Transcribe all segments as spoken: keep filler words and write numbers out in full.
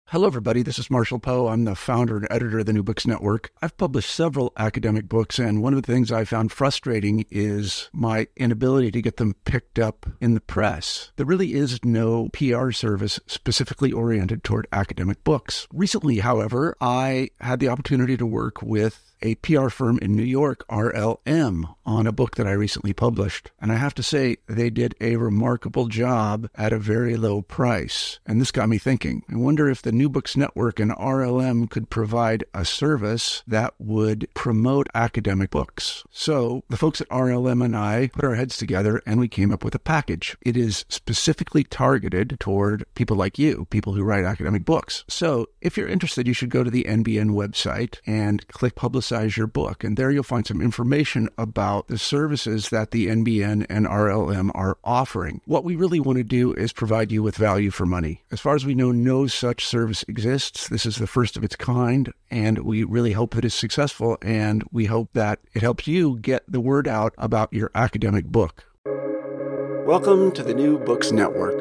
Hello, everybody. This is Marshall Poe. I'm the founder and editor of the New Books Network. I've published several academic books, and one of the things I found frustrating is my inability to get them picked up in the press. There really is no P R service specifically oriented toward academic books. Recently, however, I had the opportunity to work with a P R firm in New York, R L M, on a book that I recently published. And I have to say, they did a remarkable job at a very low price. And this got me thinking. I wonder if the New Books Network and R L M could provide a service that would promote academic books. So the folks at R L M and I put our heads together and we came up with a package. It is specifically targeted toward people like you, people who write academic books. So if you're interested, you should go to the N B N website and click Publicize your book. And there you'll find some information about the services that the N B N and R L M are offering. What we really want to do is provide you with value for money. As far as we know, no such service exists. This is the first of its kind, and we really hope that it's successful, and we hope that it helps you get the word out about your academic book. Welcome to the New Books Network.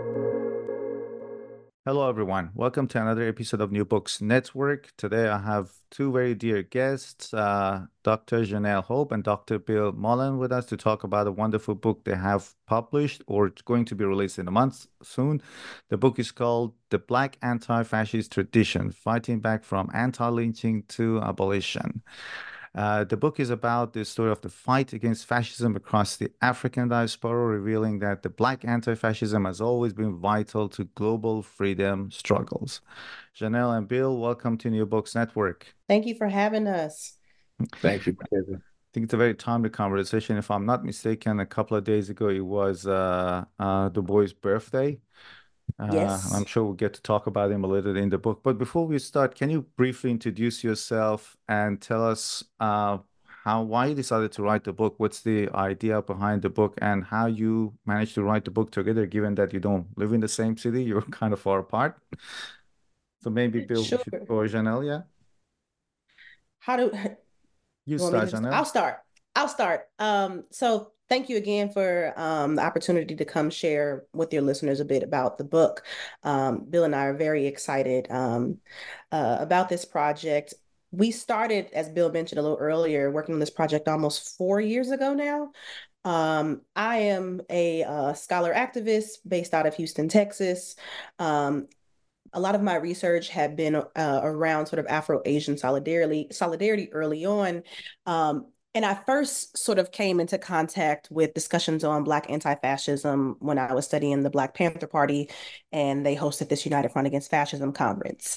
Hello, everyone. Welcome to another episode of New Books Network. Today, I have two very dear guests, uh, Doctor Janelle Hope and Doctor Bill Mullen, with us to talk about a wonderful book they have published or it's going to be released in a month soon. The book is called The Black Anti-Fascist Tradition, Fighting Back from Anti-Lynching to Abolition. Uh, the book is about the story of the fight against fascism across the African diaspora, revealing that the Black anti-fascism has always been vital to global freedom struggles. Janelle and Bill, welcome to New Books Network. Thank you for having us. Thank you. I think it's a very timely conversation. If I'm not mistaken, a couple of days ago, it was uh, uh, Du Bois' birthday. Uh, Yes. I'm sure we'll get to talk about him a little in the book. But before we start, can you briefly introduce yourself and tell us uh, how why you decided to write the book? What's the idea behind the book and how you managed to write the book together, given that you don't live in the same city, you're kind of far apart. So maybe Bill, Sure. if you, or Janelle, yeah? How do You you want me start, to? Janelle. I'll start. I'll start. Um, so thank you again for um, the opportunity to come share with your listeners a bit about the book. Um, Bill and I are very excited um, uh, about this project. We started, as Bill mentioned a little earlier, working on this project almost four years ago now. Um, I am a uh, scholar activist based out of Houston, Texas. Um, a lot of my research had been uh, around sort of Afro-Asian solidarity, solidarity early on. Um, and I first sort of came into contact with discussions on Black anti-fascism when I was studying the Black Panther Party, and they hosted this United Front Against Fascism conference.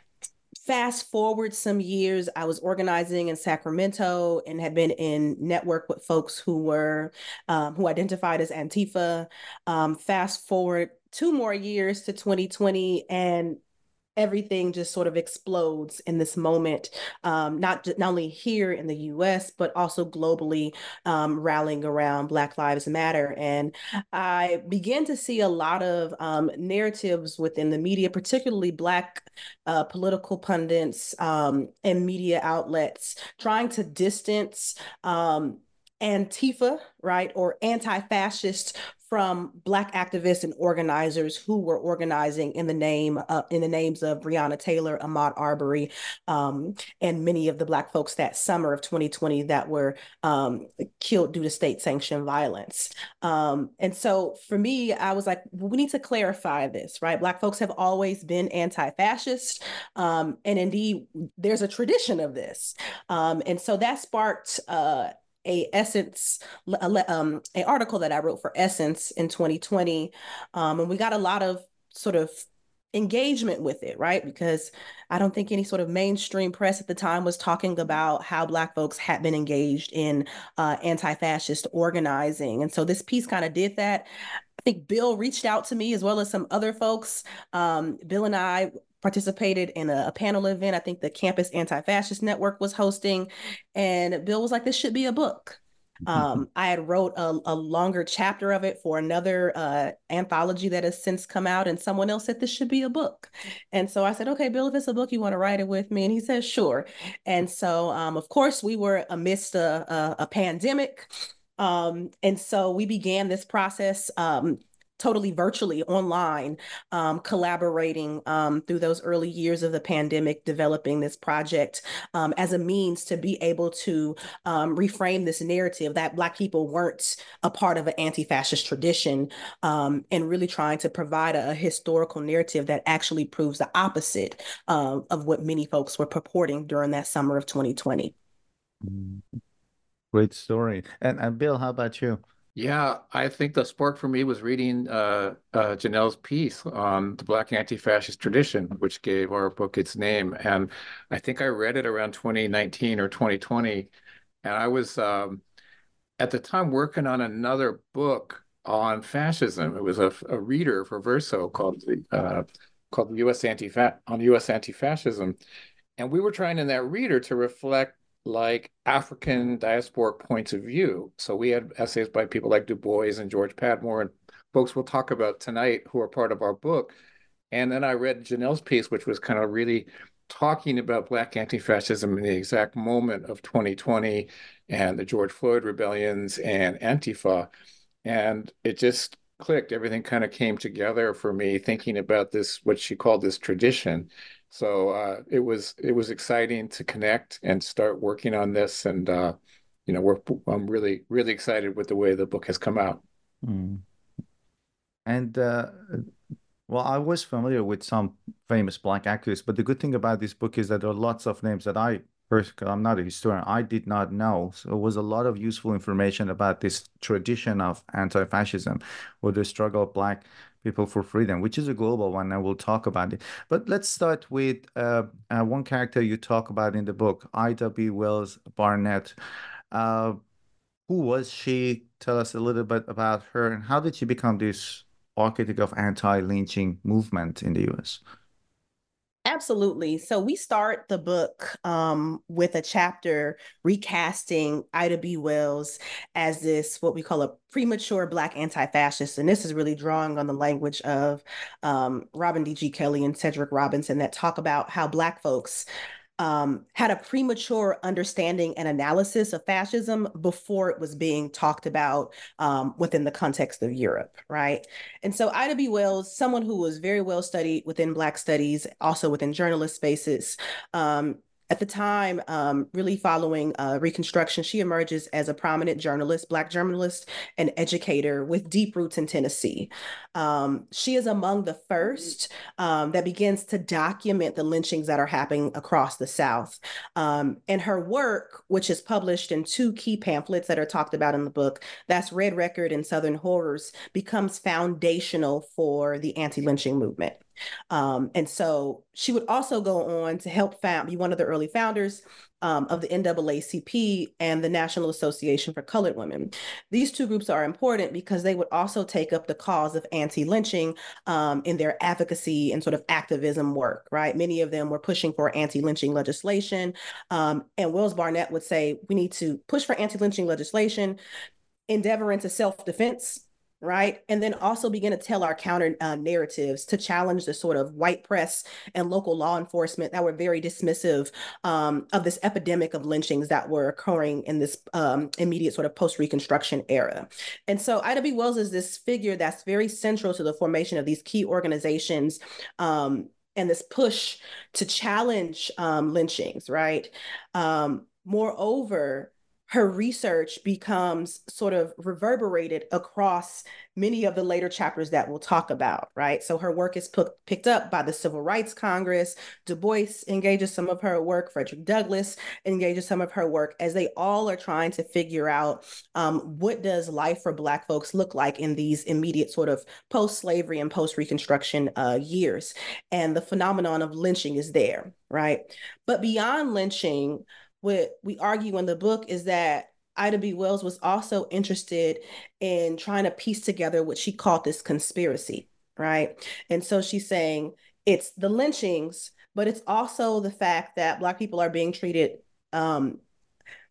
Fast forward some years, I was organizing in Sacramento and had been in network with folks who were um, who identified as Antifa. Um, fast forward two more years to twenty twenty, and everything just sort of explodes in this moment, um, not, not only here in the U S, but also globally, um, rallying around Black Lives Matter. And I began to see a lot of um, narratives within the media, particularly Black uh, political pundits um, and media outlets, trying to distance um, Antifa, right, or anti-fascist from Black activists and organizers who were organizing in the name uh, in the names of Breonna Taylor, Ahmaud Arbery, um, and many of the Black folks that summer of twenty twenty that were um, killed due to state-sanctioned violence. Um, and so for me, I was like, well, we need to clarify this, right? Black folks have always been anti-fascist, um, and indeed, there's a tradition of this. Um, and so that sparked uh, a Essence, um, an article that I wrote for Essence in twenty twenty. Um, and we got a lot of sort of engagement with it, right? Because I don't think any sort of mainstream press at the time was talking about how Black folks had been engaged in uh, anti-fascist organizing. And so this piece kind of did that. I think Bill reached out to me as well as some other folks. Um, Bill and I participated in a, a panel event. I think the Campus Anti-Fascist Network was hosting, and Bill was like, this should be a book. Um, I had wrote a, a longer chapter of it for another uh, anthology that has since come out, and someone else said this should be a book. And so I said, okay, Bill, if it's a book, you want to write it with me? And he said, sure. And so, um, of course, we were amidst a, a, a pandemic. Um, and so we began this process um, totally virtually online, um, collaborating um, through those early years of the pandemic, developing this project um, as a means to be able to um, reframe this narrative that Black people weren't a part of an anti-fascist tradition, um, and really trying to provide a, a historical narrative that actually proves the opposite uh, of what many folks were purporting during that summer of twenty twenty. Mm, great story. And, and Bill, how about you? Yeah, I think the spark for me was reading uh, uh, Janelle's piece on the Black anti-fascist tradition, which gave our book its name. And I think I read it around twenty nineteen or twenty twenty. And I was um, at the time working on another book on fascism. It was a, a reader for Verso called the uh, called U S anti on U S anti-fascism. And we were trying in that reader to reflect like African diasporic points of view. So we had essays by people like Du Bois and George Padmore and folks we'll talk about tonight who are part of our book. And then I read Janelle's piece, which was kind of really talking about Black anti-fascism in the exact moment of twenty twenty and the George Floyd rebellions and Antifa. And it just clicked. Everything kind of came together for me thinking about this, what she called this tradition. So uh, it was it was exciting to connect and start working on this, and uh, you know, we're I'm really really excited with the way the book has come out. Mm. And uh, well, I was familiar with some famous Black activists, but the good thing about this book is that there are lots of names that I, personally, I'm not a historian, I did not know. So it was a lot of useful information about this tradition of anti-fascism or the struggle of Black people for freedom, which is a global one, and we'll talk about it. But let's start with uh, uh, one character you talk about in the book, Ida B. Wells Barnett. Uh, who was she? Tell us a little bit about her, and how did she become this architect of anti-lynching movement in the U S? Absolutely. So we start the book um, with a chapter recasting Ida B. Wells as this, what we call a premature Black anti-fascist. And this is really drawing on the language of um, Robin D G. Kelley and Cedric Robinson that talk about how Black folks Um, had a premature understanding and analysis of fascism before it was being talked about um, within the context of Europe, right? And so Ida B. Wells, someone who was very well studied within Black studies, also within journalist spaces, um, at the time, um, really following uh, Reconstruction, she emerges as a prominent journalist, Black journalist and educator with deep roots in Tennessee. Um, she is among the first um, that begins to document the lynchings that are happening across the South. Um, and her work, which is published in two key pamphlets that are talked about in the book, that's Red Record and Southern Horrors, becomes foundational for the anti-lynching movement. Um, and so she would also go on to help found, be one of the early founders um, of the N double A C P and the National Association for Colored Women. These two groups are important because they would also take up the cause of anti-lynching um, in their advocacy and sort of activism work, right? Many of them were pushing for anti-lynching legislation. Um, and Wells Barnett would say, we need to push for anti-lynching legislation, endeavor into self-defense, right? And then also begin to tell our counter uh, narratives to challenge the sort of white press and local law enforcement that were very dismissive um, of this epidemic of lynchings that were occurring in this um, immediate sort of post-Reconstruction era. And so Ida B. Wells is this figure that's very central to the formation of these key organizations um, and this push to challenge um, lynchings, right? Um, moreover, her research becomes sort of reverberated across many of the later chapters that we'll talk about, right? So her work is p- picked up by the Civil Rights Congress. Du Bois engages some of her work. Frederick Douglass engages some of her work as they all are trying to figure out um, what does life for Black folks look like in these immediate sort of post-slavery and post-Reconstruction uh, years. And the phenomenon of lynching is there, right? But beyond lynching, what we argue in the book is that Ida B. Wells was also interested in trying to piece together what she called this conspiracy, right? And so she's saying it's the lynchings, but it's also the fact that Black people are being treated um,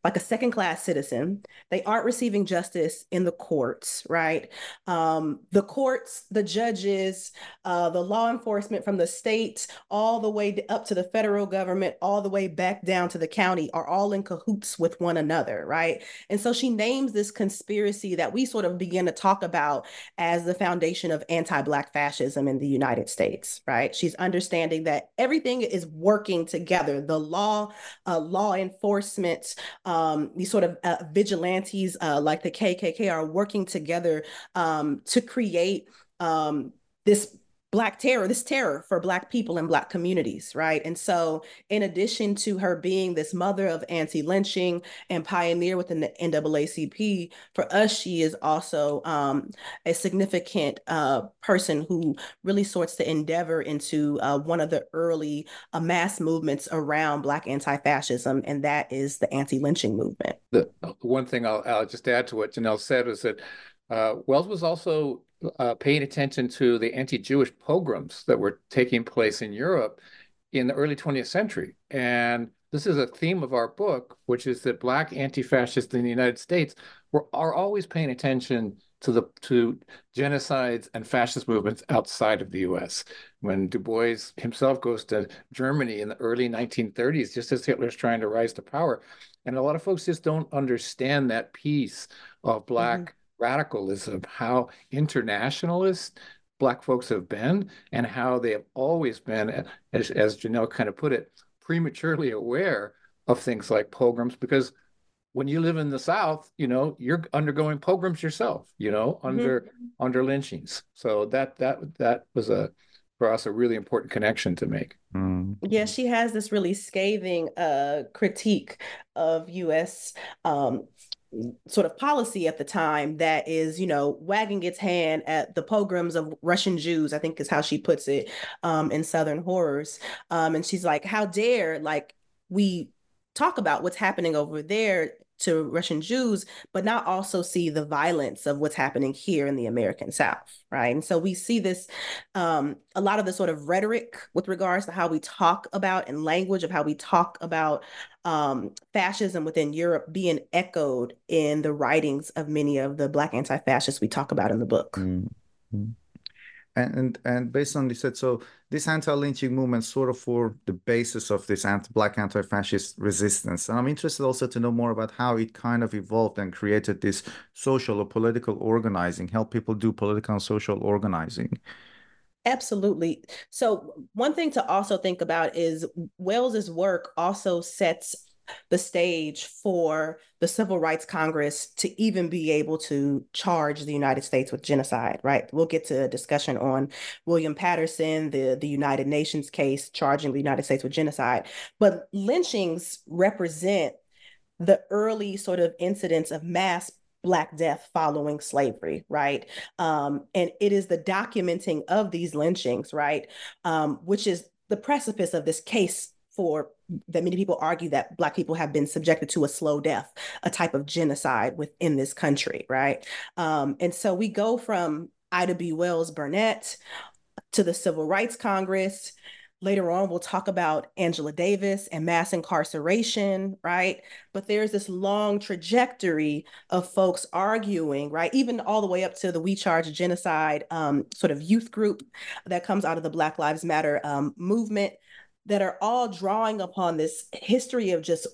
like a second class citizen. They aren't receiving justice in the courts, right? Um, the courts, the judges, uh, the law enforcement from the state, all the way up to the federal government, all the way back down to the county are all in cahoots with one another, right? And so she names this conspiracy that we sort of begin to talk about as the foundation of anti-Black fascism in the United States, right? She's understanding that everything is working together. The law, uh, law enforcement, um, these sort of uh, vigilantes uh, like the K K K are working together um, to create um, this Black terror, this terror for Black people and Black communities, right? And so in addition to her being this mother of anti-lynching and pioneer within the N double A C P, for us, she is also um, a significant uh, person who really sorts to endeavor into uh, one of the early uh, mass movements around Black anti-fascism, and that is the anti-lynching movement. The one thing I'll, I'll just add to what Janelle said is that uh, Wells was also Uh, paying attention to the anti-Jewish pogroms that were taking place in Europe in the early twentieth century. And this is a theme of our book, which is that Black anti-fascists in the United States were are always paying attention to the to genocides and fascist movements outside of the U S. When Du Bois himself goes to Germany in the early nineteen thirties, just as Hitler's trying to rise to power. And a lot of folks just don't understand that piece of Black mm-hmm. radicalism, how internationalist Black folks have been, and how they have always been, as, as Janelle kind of put it, prematurely aware of things like pogroms, because when you live in the South, you know, you're undergoing pogroms yourself, you know, under mm-hmm. under lynchings. So that that that was a for us a really important connection to make. Mm. Yeah, she has this really scathing uh, critique of U S um, sort of policy at the time that is, you know, wagging its hand at the pogroms of Russian Jews, I think is how she puts it um, in Southern Horrors. Um, and she's like, how dare, like, we talk about what's happening over there to Russian Jews, but not also see the violence of what's happening here in the American South, right? And so we see this, um, a lot of the sort of rhetoric with regards to how we talk about and language of how we talk about um, fascism within Europe being echoed in the writings of many of the Black anti-fascists we talk about in the book. Mm-hmm. And, and and based on this, so this anti-lynching movement sort of for the basis of this anti Black anti-fascist resistance. And I'm interested also to know more about how it kind of evolved and created this social or political organizing, help people do political and social organizing. Absolutely. So one thing to also think about is Wells's work also sets the stage for the Civil Rights Congress to even be able to charge the United States with genocide, right? We'll get to a discussion on William Patterson, the, the United Nations case charging the United States with genocide. But lynchings represent the early sort of incidents of mass Black death following slavery, right? Um, and it is the documenting of these lynchings, right? Um, which is the precipice of this case for that many people argue that Black people have been subjected to a slow death, a type of genocide within this country, right? Um, and so we go from Ida B. Wells Barnett to the Civil Rights Congress. Later on, we'll talk about Angela Davis and mass incarceration, right? But there's this long trajectory of folks arguing, right? Even all the way up to the We Charge Genocide um, sort of youth group that comes out of the Black Lives Matter um, movement, that are all drawing upon this history of just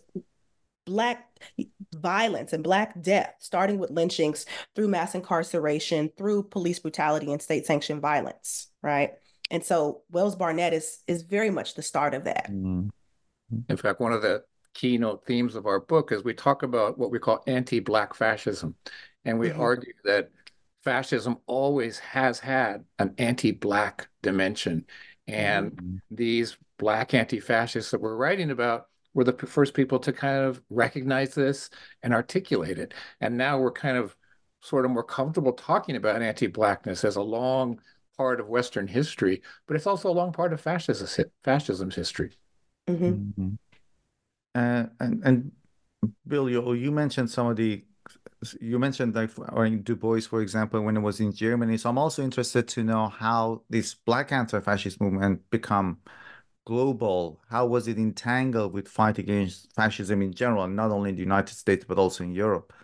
Black violence and Black death, starting with lynchings, through mass incarceration, through police brutality and state-sanctioned violence, right? And so Wells Barnett is is very much the start of that. Mm-hmm. In fact, one of the keynote themes of our book is we talk about what we call anti-Black fascism. And we mm-hmm. argue that fascism always has had an anti-Black dimension. And mm-hmm. these Black anti-fascists that we're writing about were the first people to kind of recognize this and articulate it. And now we're kind of sort of more comfortable talking about anti-Blackness as a long part of Western history, but it's also a long part of fascism, fascism's history. Mm-hmm. Mm-hmm. Uh, and, and Bill, you, you mentioned some of the, you mentioned like Du Bois, for example, when it was in Germany. So I'm also interested to know how this Black anti-fascist movement become global? How was it entangled with fight against fascism in general, not only in the United States, but also in Europe?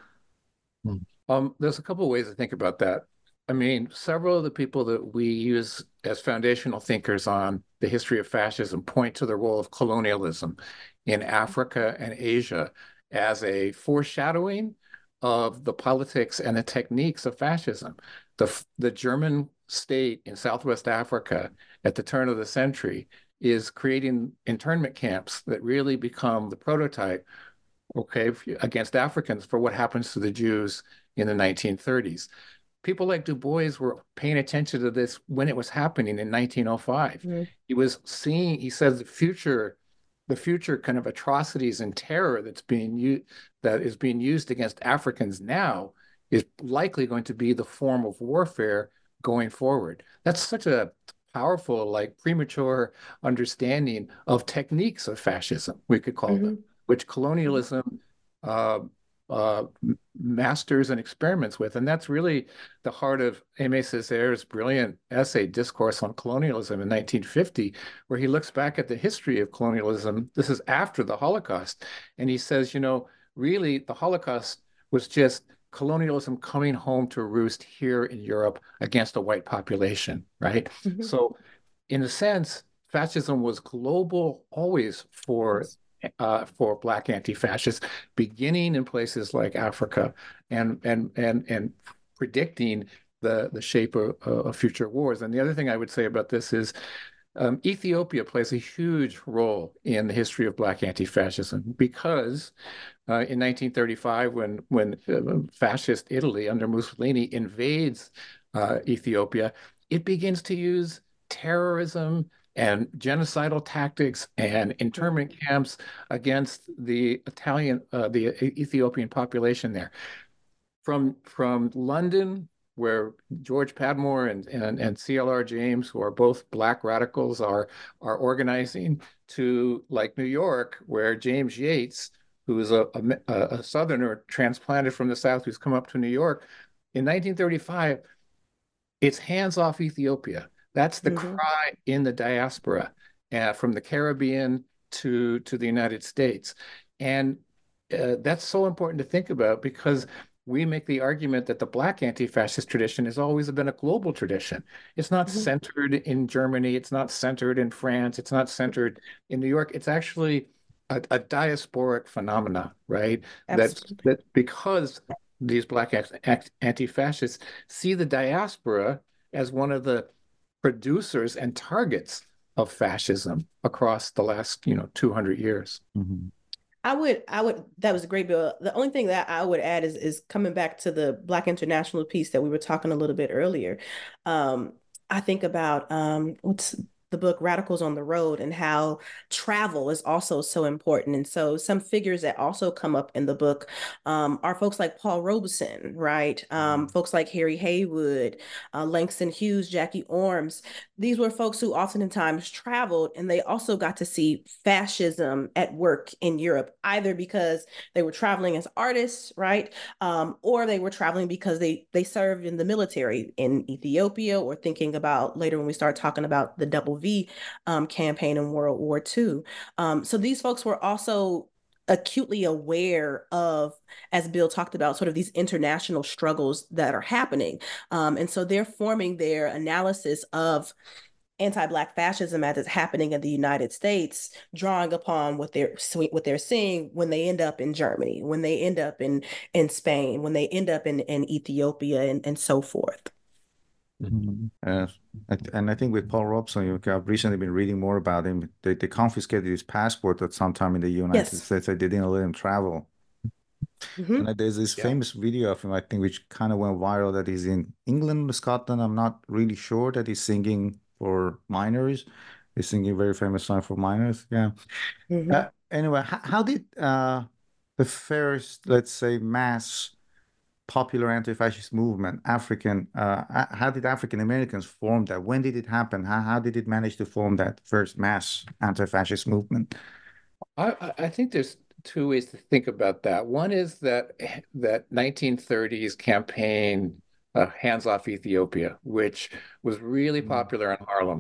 Um, there's a couple of ways to think about that. I mean, several of the people that we use as foundational thinkers on the history of fascism point to the role of colonialism in Africa and Asia as a foreshadowing of the politics and the techniques of fascism. The, the German state in Southwest Africa at the turn of the century is creating internment camps that really become the prototype, okay, against Africans for what happens to the Jews in the nineteen thirties. People like Du Bois were paying attention to this when it was happening in nineteen oh five. Mm-hmm. He was seeing, he says, the future, the future kind of atrocities and terror that's being used, that is being used against Africans now is likely going to be the form of warfare going forward. That's such a powerful, like premature understanding of techniques of fascism, we could call mm-hmm. them, which colonialism uh, uh, masters and experiments with. And that's really the heart of Aimé Césaire's brilliant essay, Discourse on Colonialism in nineteen fifty, where he looks back at the history of colonialism. This is after the Holocaust. And he says, you know, really the Holocaust was just colonialism coming home to roost here in Europe against a white population, right? Mm-hmm. So in a sense, fascism was global always for yes. Uh, for Black anti-fascists, beginning in places like Africa and and and and predicting the the shape of, of future wars. And the other thing I would say about this is um, Ethiopia plays a huge role in the history of Black anti-fascism because uh, in nineteen thirty-five, when when uh, fascist Italy under Mussolini invades uh, Ethiopia, it begins to use terrorism and genocidal tactics and internment camps against the Italian, uh, the Ethiopian population there. From from London, where George Padmore and, and, and C L R James, who are both Black radicals, are, are organizing, to like New York, where James Yates, who is a, a, a Southerner transplanted from the South, who's come up to New York, in nineteen thirty-five, it's hands off Ethiopia. That's the mm-hmm. cry in the diaspora, uh, from the Caribbean to, to the United States. And uh, that's so important to think about because we make the argument that the Black anti-fascist tradition has always been a global tradition. It's not mm-hmm. centered in Germany. It's not centered in France. It's not centered in New York. It's actually a, a diasporic phenomena, right? That, that because these Black anti-fascists see the diaspora as one of the producers and targets of fascism across the last, you know, two hundred years. Mm-hmm. I would, I would, that was a great bill. The only thing that I would add is, is coming back to the Black international piece that we were talking a little bit earlier. Um, I think about um, what's the book Radicals on the Road and how travel is also so important. And so some figures that also come up in the book um, are folks like Paul Robeson, right? Um, mm-hmm. Folks like Harry Haywood, uh, Langston Hughes, Jackie Orms. These were folks who oftentimes traveled and they also got to see fascism at work in Europe, either because they were traveling as artists, right? Um, or they were traveling because they, they served in the military in Ethiopia, or thinking about later when we start talking about the Double V um, campaign in World War Two. Um, so these folks were also acutely aware of, as Bill talked about, sort of these international struggles that are happening. Um, and so they're forming their analysis of anti-Black fascism as it's happening in the United States, drawing upon what they're what they're seeing when they end up in Germany, when they end up in in Spain, when they end up in, in Ethiopia, and, and so forth. Mm-hmm. Uh, and I think with Paul Robeson, you have recently been reading more about him. They, they confiscated his passport at some time in the United yes. States. They didn't let him travel. Mm-hmm. And there's this yeah. famous video of him, I think, which kind of went viral, that he's in England or Scotland. I'm not really sure, that he's singing for minors. He's singing a very famous song for minors. Yeah. Mm-hmm. Uh, anyway, how, how did uh, the first, let's say, mass popular anti-fascist movement, African, uh, how did African Americans form that? When did it happen? How, how did it manage to form that first mass anti-fascist movement? I, I think there's two ways to think about that. One is that that nineteen thirties campaign, uh, Hands Off Ethiopia, which was really popular in Harlem.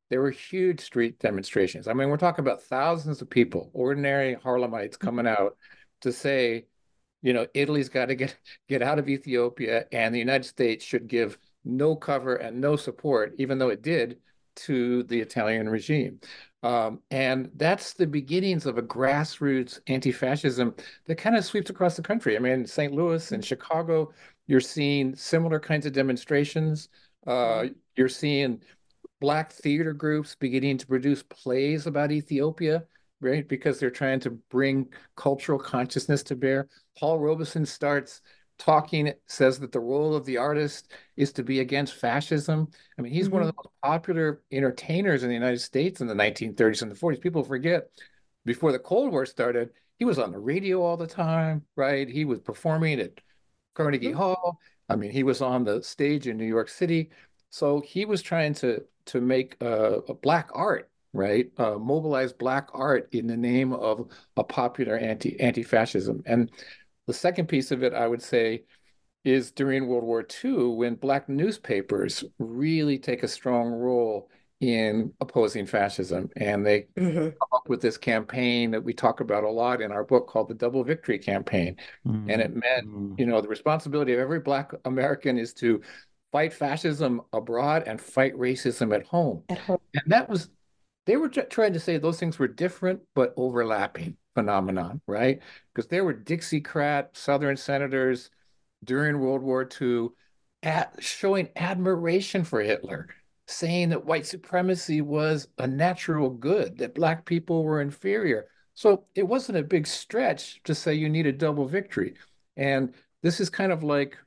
there were huge street demonstrations. I mean, we're talking about thousands of people, ordinary Harlemites coming out to say, you know, Italy's got to get get out of Ethiopia, and the United States should give no cover and no support, even though it did, to the Italian regime. Um, and that's the beginnings of a grassroots anti-fascism that kind of sweeps across the country. I mean, Saint Louis and Chicago, you're seeing similar kinds of demonstrations. Uh, you're seeing Black theater groups beginning to produce plays about Ethiopia, right? Because they're trying to bring cultural consciousness to bear. Paul Robeson starts talking, says that the role of the artist is to be against fascism. I mean, he's mm-hmm. one of the most popular entertainers in the United States in the nineteen thirties and the forties. People forget, before the Cold War started, he was on the radio all the time, right? He was performing at Carnegie mm-hmm. Hall. I mean, he was on the stage in New York City. So he was trying to to make uh, a Black art, right? Uh, mobilize Black art in the name of a popular anti anti-fascism. And the second piece of it, I would say, is during World War Two, when Black newspapers really take a strong role in opposing fascism. And they mm-hmm. come up with this campaign that we talk about a lot in our book called the Double Victory Campaign. Mm-hmm. And it meant, you know, the responsibility of every Black American is to fight fascism abroad and fight racism at home. At home. And that was, they were trying to say those things were different but overlapping phenomenon, right? Because there were Dixiecrat Southern senators during World War Two at, showing admiration for Hitler, saying that white supremacy was a natural good, that Black people were inferior. So it wasn't a big stretch to say you need a double victory. And this is kind of like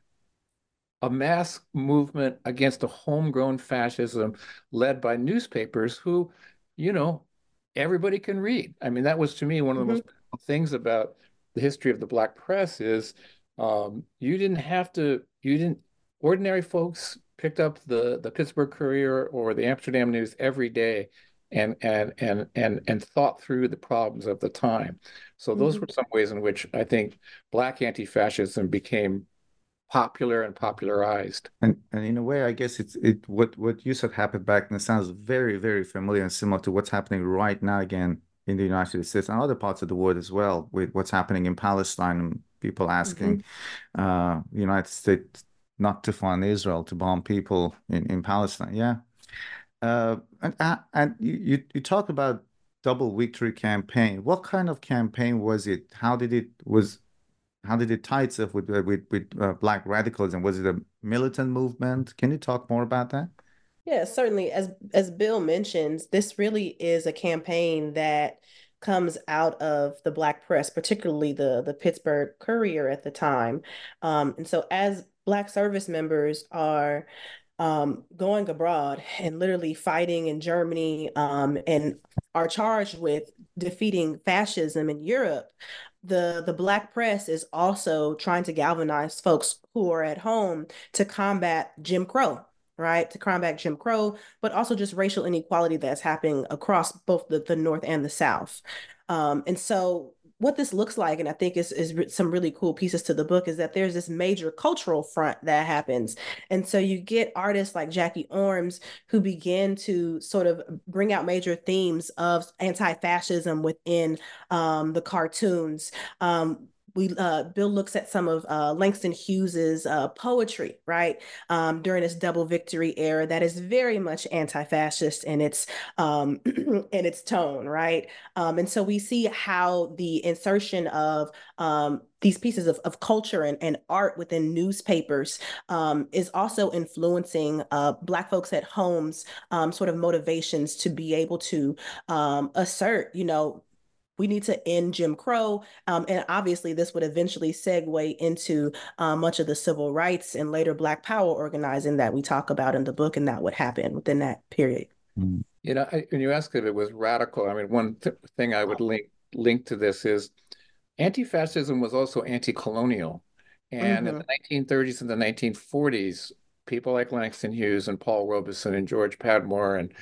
a mass movement against a homegrown fascism led by newspapers who, you know, everybody can read. I mean, that was to me one of the mm-hmm. most powerful things about the history of the Black press is um, you didn't have to, you didn't, ordinary folks picked up the, the Pittsburgh Courier or the Amsterdam News every day and and and and and thought through the problems of the time. So those mm-hmm. were some ways in which I think Black anti-fascism became popular and popularized. And and in a way, I guess it's it what what you said happened back then sounds very, very familiar and similar to what's happening right now again in the United States and other parts of the world as well, with what's happening in Palestine and people asking mm-hmm. uh the United States not to fund Israel to bomb people in, in Palestine. Yeah. Uh and and you you talk about Double Victory campaign. What kind of campaign was it? How did it was How did it tie itself with with with uh, Black radicalism? Was it a militant movement? Can you talk more about that? Yeah, certainly. As as Bill mentions, this really is a campaign that comes out of the Black press, particularly the the Pittsburgh Courier at the time. Um, and so, as Black service members are um, going abroad and literally fighting in Germany um, and are charged with defeating fascism in Europe, the the Black press is also trying to galvanize folks who are at home to combat Jim Crow, right? To combat Jim Crow, but also just racial inequality that's happening across both the, the North and the South. Um, and so what this looks like, and I think is, is some really cool pieces to the book, is that there's this major cultural front that happens. And so you get artists like Jackie Orms who begin to sort of bring out major themes of anti-fascism within um, the cartoons. Um, We uh, Bill looks at some of uh, Langston Hughes's uh, poetry, right, um, during this Double Victory era that is very much anti-fascist in its um, in its tone, right, um, and so we see how the insertion of um, these pieces of, of culture and, and art within newspapers um, is also influencing uh, Black folks at home's um, sort of motivations to be able to um, assert, you know, we need to end Jim Crow. Um, and obviously, this would eventually segue into uh, much of the civil rights and later Black Power organizing that we talk about in the book, and that would happen within that period. You know, I, when you ask if it was radical, I mean, one th thing I would link link to this is anti-fascism was also anti-colonial. And mm-hmm. in the nineteen thirties and the nineteen forties, people like Langston Hughes and Paul Robeson and George Padmore and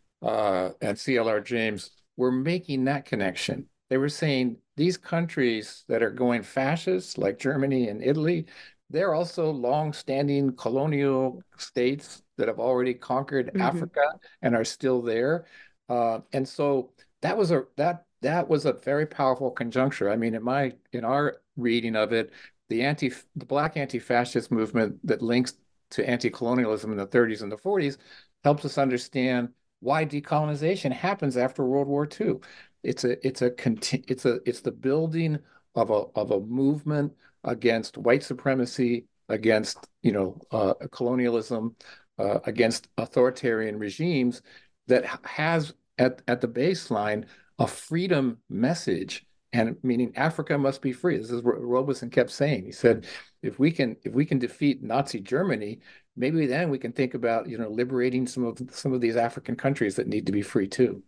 uh, and C L R James were making that connection. They were saying these countries that are going fascist, like Germany and Italy, they're also long-standing colonial states that have already conquered Mm-hmm. Africa and are still there. Uh, and so that was a that that was a very powerful conjuncture. I mean, in my in our reading of it, the anti the Black anti-fascist movement that links to anti-colonialism in the thirties and the forties helps us understand why decolonization happens after World War Two. It's a it's a conti- it's a it's the building of a of a movement against white supremacy, against you know uh, colonialism, uh, against authoritarian regimes that has at at the baseline a freedom message, and meaning Africa must be free. This is what Robeson kept saying. He said, if we can if we can defeat Nazi Germany, maybe then we can think about you know liberating some of some of these African countries that need to be free too.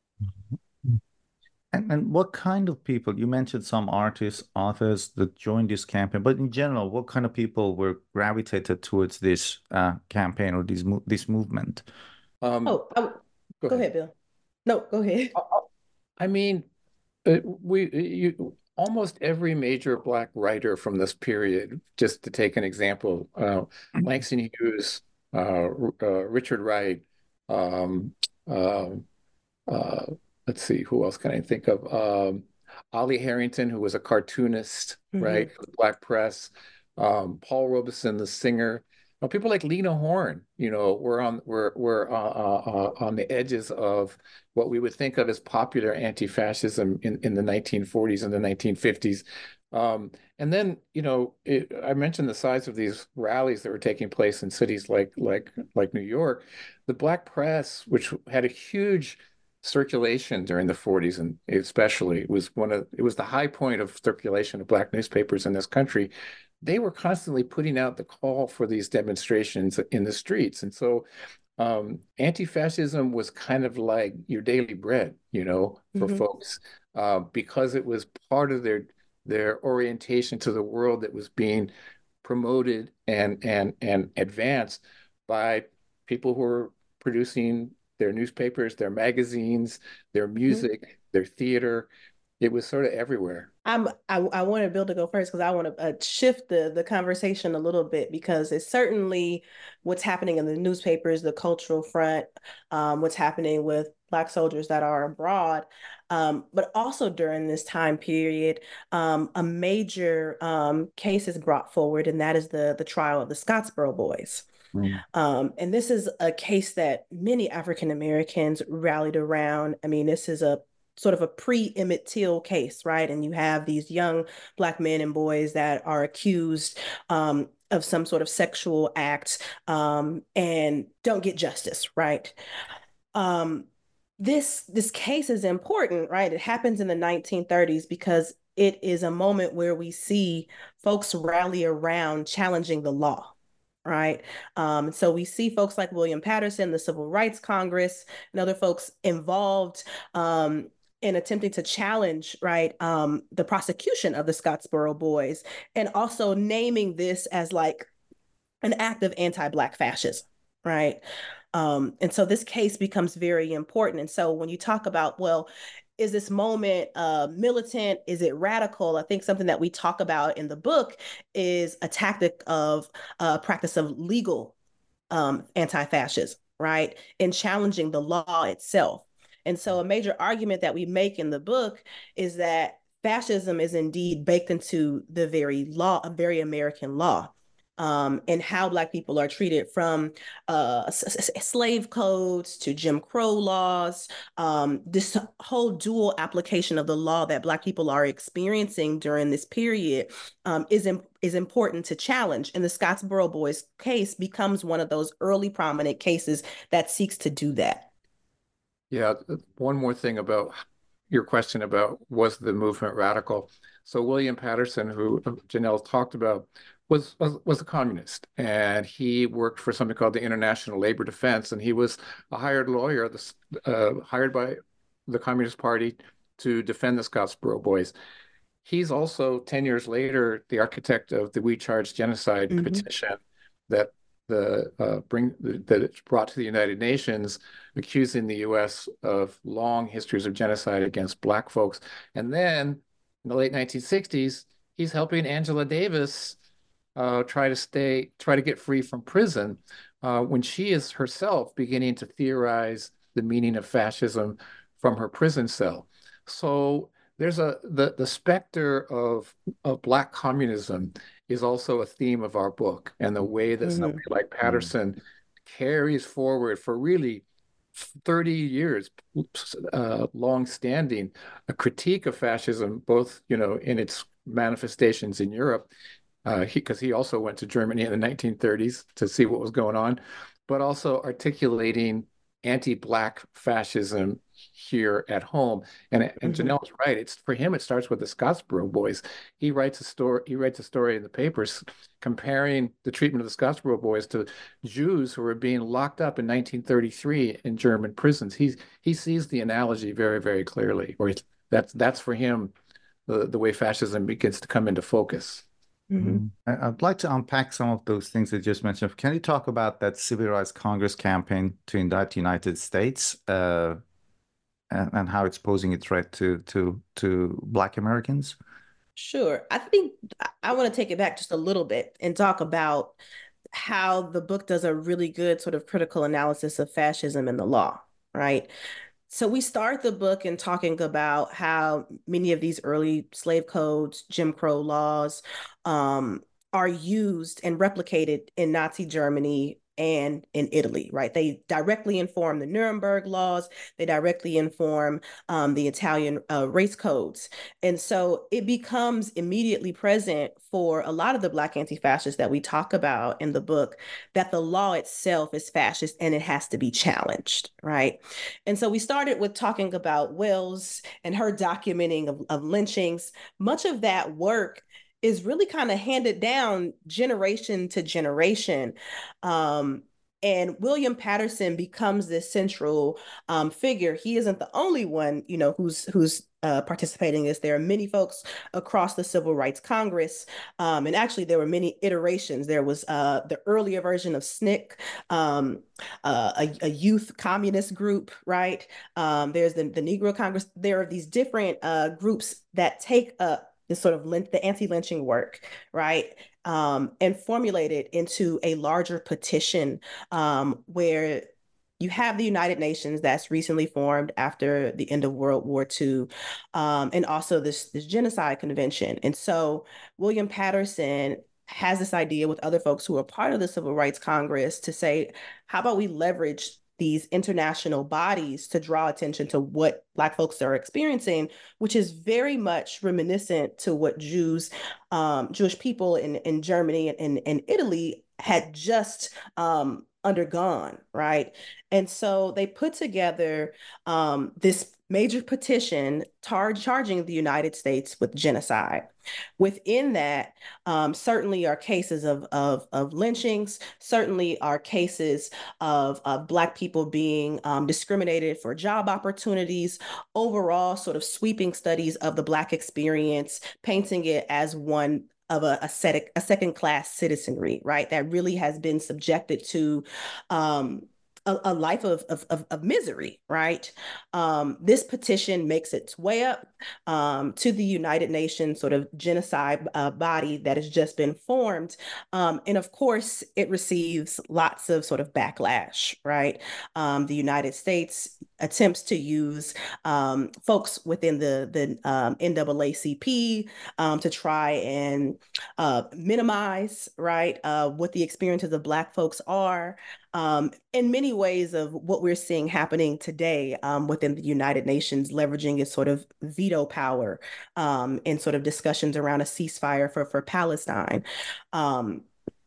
And, and what kind of people, you mentioned some artists, authors that joined this campaign, but in general, what kind of people were gravitated towards this uh, campaign or this, mo this movement? Um, oh, I, go, go ahead. ahead, Bill. No, go ahead. I mean, uh, we you almost every major Black writer from this period, just to take an example, uh, Langston Hughes, uh, uh, Richard Wright, um, uh, uh, let's see, who else can I think of? Um, Ollie Harrington, who was a cartoonist, mm-hmm. right, for the Black press. Um, Paul Robeson, the singer. Well, people like Lena Horne, you know, were on were were uh, uh, uh, on the edges of what we would think of as popular anti-fascism in, in the nineteen forties and the nineteen fifties. Um, and then, you know, it, I mentioned the size of these rallies that were taking place in cities like like like New York. The Black press, which had a huge circulation during the forties, and especially it was one of it was the high point of circulation of Black newspapers in this country. They were constantly putting out the call for these demonstrations in the streets, and so um, anti-fascism was kind of like your daily bread, you know, for mm-hmm. folks, uh, because it was part of their their orientation to the world that was being promoted and and and advanced by people who were producing their newspapers, their magazines, their music, mm-hmm. their theater. It was sort of everywhere. I'm, I, I want to Bill to go first because I want to uh, shift the, the conversation a little bit, because it's certainly what's happening in the newspapers, the cultural front, um, what's happening with Black soldiers that are abroad. Um, but also during this time period, um, a major um, case is brought forward, and that is the, the trial of the Scottsboro Boys. Mm. Um, and this is a case that many African Americans rallied around. I mean, this is a sort of a pre-Emmett Till case, right? And you have these young Black men and boys that are accused um, of some sort of sexual act um, and don't get justice, right? Um, this this case is important, right? It happens in the nineteen thirties because it is a moment where we see folks rally around challenging the law. Right. Um, so we see folks like William Patterson, the Civil Rights Congress, and other folks involved um, in attempting to challenge, right, um, the prosecution of the Scottsboro Boys, and also naming this as like an act of anti-Black fascism. Right. Um, and so this case becomes very important. And so when you talk about, well, is this moment uh, militant? Is it radical? I think something that we talk about in the book is a tactic of uh, practice of legal um, anti-fascism, right? In challenging the law itself. And so a major argument that we make in the book is that fascism is indeed baked into the very law, a very American law. Um, and how Black people are treated, from uh, s- s- slave codes to Jim Crow laws, um, this whole dual application of the law that Black people are experiencing during this period um, is, im- is important to challenge. And the Scottsboro Boys case becomes one of those early prominent cases that seeks to do that. Yeah, one more thing about your question about was the movement radical. So William Patterson, who Janelle talked about, was, was was a communist, and he worked for something called the International Labor Defense, and he was a hired lawyer, uh, hired by the Communist Party to defend the Scottsboro Boys. He's also, ten years later, the architect of the We Charge Genocide mm-hmm. petition that the uh, bring that it's brought to the United Nations, accusing the U S of long histories of genocide against Black folks. And then in the late nineteen sixties, he's helping Angela Davis uh, try to stay, try to get free from prison, uh, when she is herself beginning to theorize the meaning of fascism from her prison cell. So there's a the the specter of of Black communism is also a theme of our book, and the way that Mm-hmm. somebody like Patterson carries forward for really thirty years, uh, long standing, a critique of fascism, both, you know, in its manifestations in Europe, uh, because he, he also went to Germany in the nineteen thirties to see what was going on, but also articulating anti-Black fascism here at home. And and Mm-hmm. Janelle's right. It's for him. It starts with the Scottsboro Boys. He writes a story. He writes a story in the papers comparing the treatment of the Scottsboro Boys to Jews who were being locked up in nineteen thirty-three in German prisons. He he sees the analogy very, very clearly. Or that's that's for him the the way fascism begins to come into focus. Mm-hmm. I- I'd like to unpack some of those things that you just mentioned. Can you talk about that Civil Rights Congress campaign to indict the United States, uh, and, and how it's posing a threat to to to Black Americans? Sure. I think I- I want to take it back just a little bit and talk about how the book does a really good sort of critical analysis of fascism in the law, right? So we start the book in talking about how many of these early slave codes, Jim Crow laws, um, are used and replicated in Nazi Germany and in Italy, right? They directly inform the Nuremberg laws. They directly inform um, the Italian uh, race codes. And so it becomes immediately present for a lot of the Black anti-fascists that we talk about in the book that the law itself is fascist and it has to be challenged, right? And so we started with talking about Wells and her documenting of, of lynchings. Much of that work is really kind of handed down generation to generation. Um, and William Patterson becomes this central um, figure. He isn't the only one, you know, who's who's uh, participating in this. There are many folks across the Civil Rights Congress, um, and actually there were many iterations. There was uh, the earlier version of S N C C, um, uh, a, a youth communist group, right? Um, there's the, the Negro Congress. There are these different uh, groups that take up this sort of lynch, the anti-lynching work, right? Um, and formulate it into a larger petition um, where you have the United Nations that's recently formed after the end of World War Two, um, and also this, this genocide convention. And so William Patterson has this idea with other folks who are part of the Civil Rights Congress to say, how about we leverage these international bodies to draw attention to what Black folks are experiencing, which is very much reminiscent to what Jews, um, Jewish people in, in Germany and in Italy had just um, undergone, right? And so they put together um, this major petition tar- charging the United States with genocide. Within that, um, certainly are cases of, of, of lynchings, certainly are cases of, of Black people being um, discriminated for job opportunities, overall sort of sweeping studies of the Black experience, painting it as one of a, a, set, a second class citizenry, right? That really has been subjected to um, a, a life of, of, of, of misery, right? Um, this petition makes its way up um, to the United Nations sort of genocide uh, body that has just been formed. Um, and of course, it receives lots of sort of backlash, right? Um, the United States attempts to use um, folks within the, the um, N double A C P um, to try and uh, minimize, right, uh, what the experiences of Black folks are. Um, in many ways of what we're seeing happening today um, within the United Nations, leveraging its sort of veto power um, in sort of discussions around a ceasefire for, for Palestine. Um,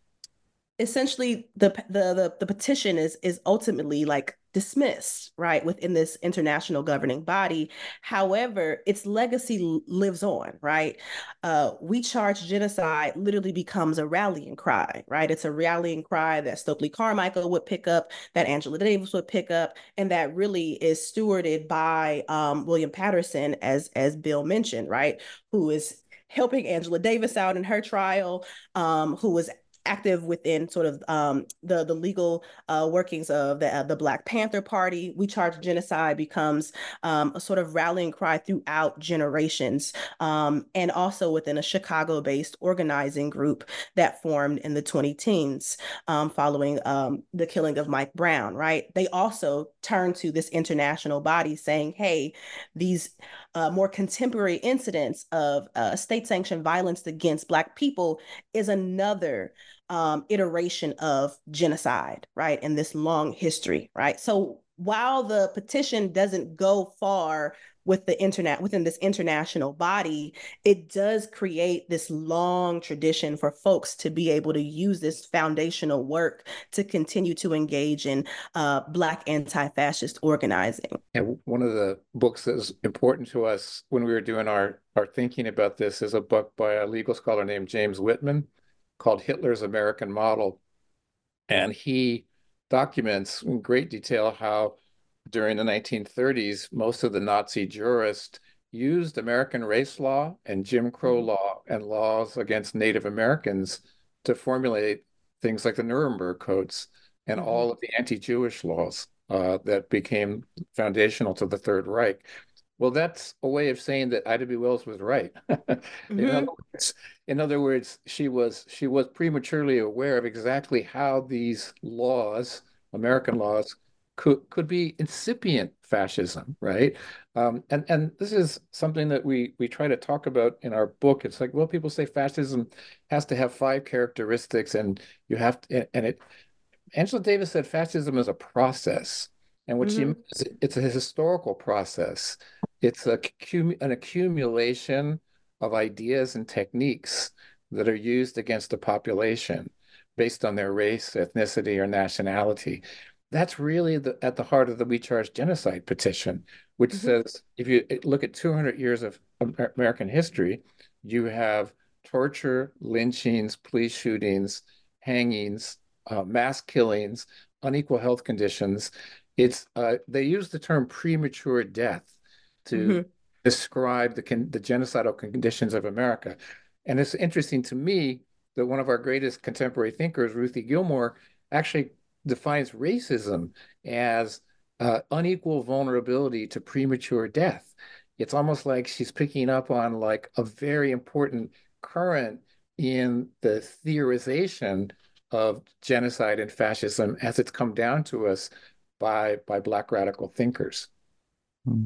essentially, the, the, the, the petition is, is ultimately like dismissed, right, within this international governing body. However, its legacy lives on, right? Uh, We Charge Genocide literally becomes a rallying cry, right? It's a rallying cry that Stokely Carmichael would pick up, that Angela Davis would pick up, and that really is stewarded by um, William Patterson, as, as Bill mentioned, right? Who is helping Angela Davis out in her trial, um, who was active within sort of um, the, the legal uh, workings of the, uh, the Black Panther Party. We Charge Genocide becomes um, a sort of rallying cry throughout generations, um, and also within a Chicago-based organizing group that formed in the twenty teens um, following um, the killing of Mike Brown, right? They also turned to this international body saying, hey, these uh, more contemporary incidents of uh, state-sanctioned violence against Black people is another um, iteration of genocide, right? In this long history, right? So while the petition doesn't go far with the internet within this international body, it does create this long tradition for folks to be able to use this foundational work to continue to engage in uh, Black anti-fascist organizing. And one of the books that was important to us when we were doing our, our thinking about this is a book by a legal scholar named James Whitman called Hitler's American Model. And he documents in great detail how during the nineteen thirties, most of the Nazi jurists used American race law and Jim Crow law and laws against Native Americans to formulate things like the Nuremberg Codes and mm-hmm. all of the anti-Jewish laws uh, that became foundational to the Third Reich. Well, that's a way of saying that Ida B. Wells was right. mm-hmm. in, other words, in other words, she was she was prematurely aware of exactly how these laws, American laws, could could be incipient fascism, right? Um, and and this is something that we we try to talk about in our book. It's like, well, people say fascism has to have five characteristics, and you have to, and it. Angela Davis said fascism is a process, and what mm-hmm. she it's a historical process. It's a an accumulation of ideas and techniques that are used against a population based on their race, ethnicity, or nationality. That's really the, at the heart of the We Charge Genocide petition, which mm-hmm. says, if you look at two hundred years of American history, you have torture, lynchings, police shootings, hangings, uh, mass killings, unequal health conditions. It's uh, they use the term premature death to mm-hmm. describe the, the genocidal conditions of America. And it's interesting to me that one of our greatest contemporary thinkers, Ruthie Gilmore, actually defines racism as uh, unequal vulnerability to premature death. It's almost like she's picking up on like a very important current in the theorization of genocide and fascism as it's come down to us by by Black radical thinkers. Hmm.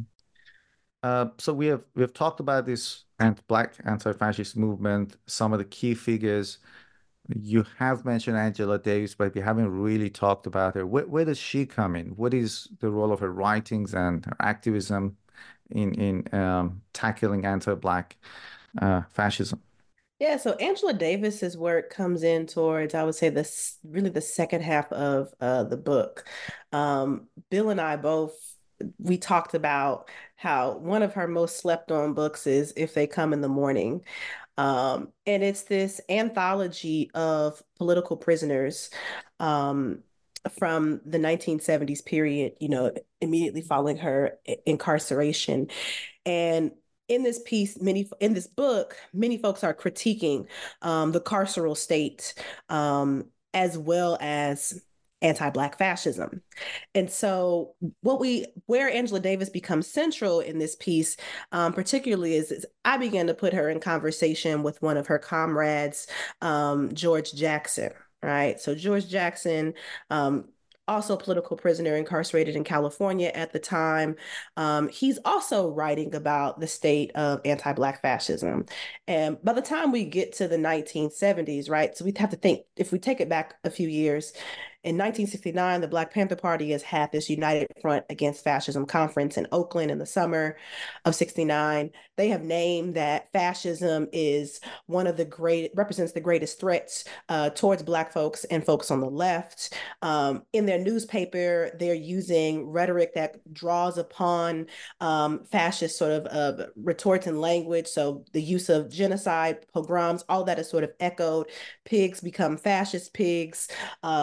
Uh, so we have we have talked about this and Black anti-fascist movement, some of the key figures. You have mentioned Angela Davis, but we haven't really talked about her. Where, where does she come in? What is the role of her writings and her activism in in um, tackling anti-Black uh, fascism? Yeah, so Angela Davis's work comes in towards, I would say, this really the second half of uh, the book. Um, Bill and I both, we talked about how one of her most slept on books is If They Come in the Morning. Um, and it's this anthology of political prisoners um, from the nineteen seventies period, you know, immediately following her incarceration. And in this piece, many in this book, many folks are critiquing um, the carceral state um, as well as anti-Black fascism. And so what we, where Angela Davis becomes central in this piece, um, particularly is, is I began to put her in conversation with one of her comrades, um, George Jackson, right? So George Jackson, um, also a political prisoner incarcerated in California at the time. Um, he's also writing about the state of anti-Black fascism. And by the time we get to the nineteen seventies, right, so we have to think, if we take it back a few years, in nineteen sixty-nine, the Black Panther Party has had this United Front Against Fascism conference in Oakland in the summer of sixty-nine. They have named that fascism is one of the great, represents the greatest threats uh, towards Black folks and folks on the left. Um, in their newspaper, they're using rhetoric that draws upon um, fascist sort of uh, retorts and language. So the use of genocide, pogroms, all that is sort of echoed. Pigs become fascist pigs. Uh, corporate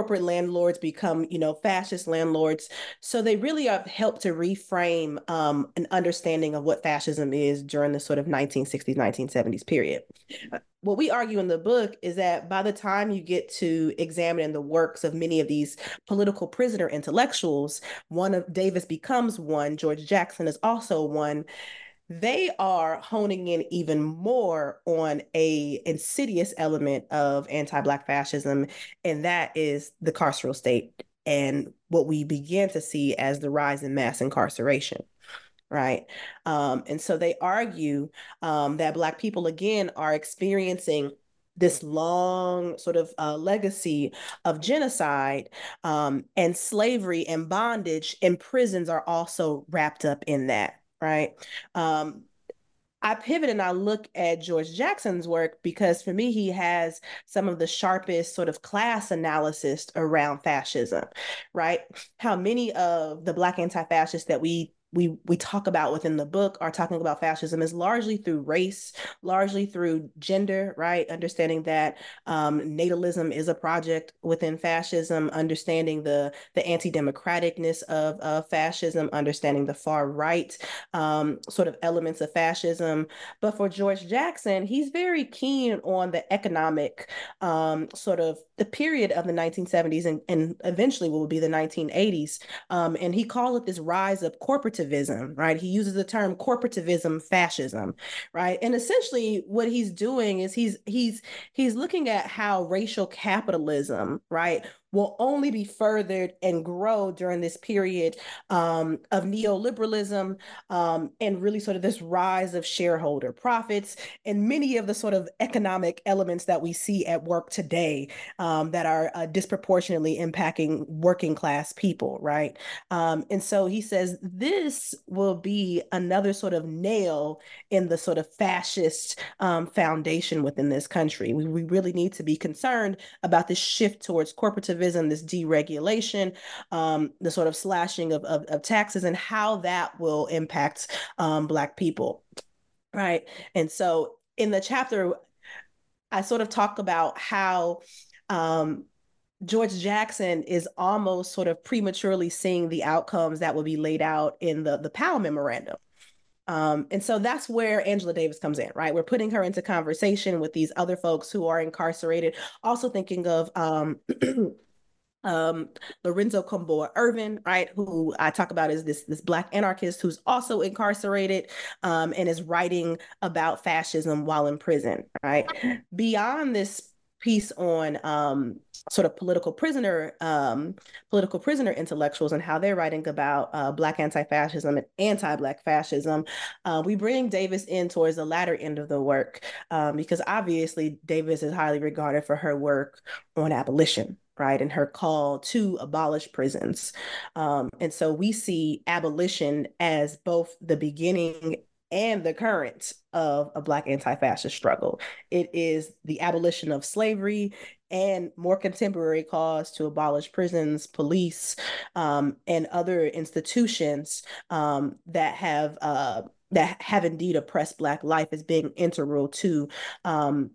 corporate landlords become, you know, fascist landlords. So they really have helped to reframe um, an understanding of what fascism is during the sort of nineteen sixties, nineteen seventies period. What we argue in the book is that by the time you get to examining the works of many of these political prisoner intellectuals, one of Davis becomes one, George Jackson is also one, they are honing in even more on a insidious element of anti-Black fascism, and that is the carceral state and what we began to see as the rise in mass incarceration. Right. Um, and so they argue um, that Black people, again, are experiencing this long sort of uh, legacy of genocide, um, and slavery and bondage, and prisons are also wrapped up in that. Right. Um, I pivot and I look at George Jackson's work because for me, he has some of the sharpest sort of class analysis around fascism, right? How many of the Black anti-fascists that we we we talk about within the book are talking about fascism is largely through race, largely through gender, right? Understanding that um, natalism is a project within fascism, understanding the the anti-democraticness of, of fascism, understanding the far right um, sort of elements of fascism. But for George Jackson, he's very keen on the economic um, sort of the period of the nineteen seventies and, and eventually what would be the nineteen eighties. Um, and he calls it this rise of corporativism, right? He uses the term corporativism fascism, right? And essentially what he's doing is he's he's he's looking at how racial capitalism, right, will only be furthered and grow during this period um, of neoliberalism um, and really sort of this rise of shareholder profits and many of the sort of economic elements that we see at work today um, that are uh, disproportionately impacting working class people, right? Um, and so he says this will be another sort of nail in the sort of fascist um, foundation within this country. We, we really need to be concerned about this shift towards corporativism, this deregulation, um, the sort of slashing of, of, of taxes and how that will impact um, Black people, right? And so in the chapter, I sort of talk about how um, George Jackson is almost sort of prematurely seeing the outcomes that will be laid out in the, the Powell Memorandum. Um, and so that's where Angela Davis comes in, right? We're putting her into conversation with these other folks who are incarcerated, also thinking of um, um, Lorenzo Komboa Ervin, right, who I talk about as this, this Black anarchist who's also incarcerated um, and is writing about fascism while in prison, right? Beyond this piece on um, sort of political prisoner, um, political prisoner intellectuals and how they're writing about uh, Black anti-fascism and anti-Black fascism, uh, we bring Davis in towards the latter end of the work um, because obviously Davis is highly regarded for her work on abolition, right, and her call to abolish prisons. Um, and so we see abolition as both the beginning and the current of a Black anti-fascist struggle. It is the abolition of slavery and more contemporary calls to abolish prisons, police, um, and other institutions um, that have uh, that have indeed oppressed Black life as being integral to um,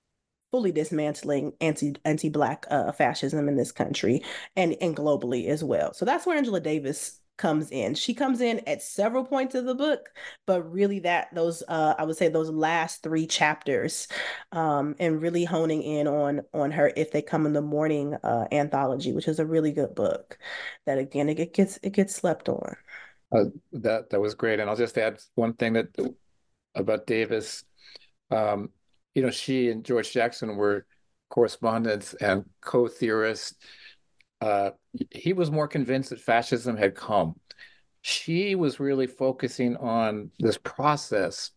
fully dismantling anti anti-Black uh, fascism in this country and and globally as well. So that's where Angela Davis comes in. She comes in at several points of the book, but really that those uh, I would say those last three chapters, um, and really honing in on on her If They Come in the Morning uh, anthology, which is a really good book. That again it gets it gets slept on. Uh, that that was great, and I'll just add one thing that about Davis. Um, you know, she and George Jackson were correspondents and co-theorists. Uh, he was more convinced that fascism had come. She was really focusing on this process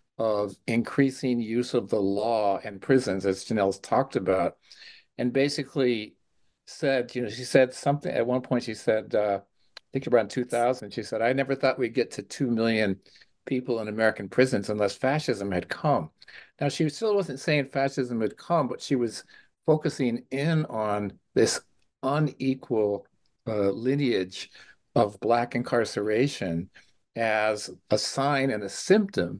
of increasing use of the law and prisons, as Janelle's talked about, and basically said, you know, she said something at one point, she said, uh, I think around two thousand, she said, I never thought we'd get to two million people in American prisons unless fascism had come. Now, she still wasn't saying fascism had come, but she was focusing in on this unequal uh, lineage of Black incarceration as a sign and a symptom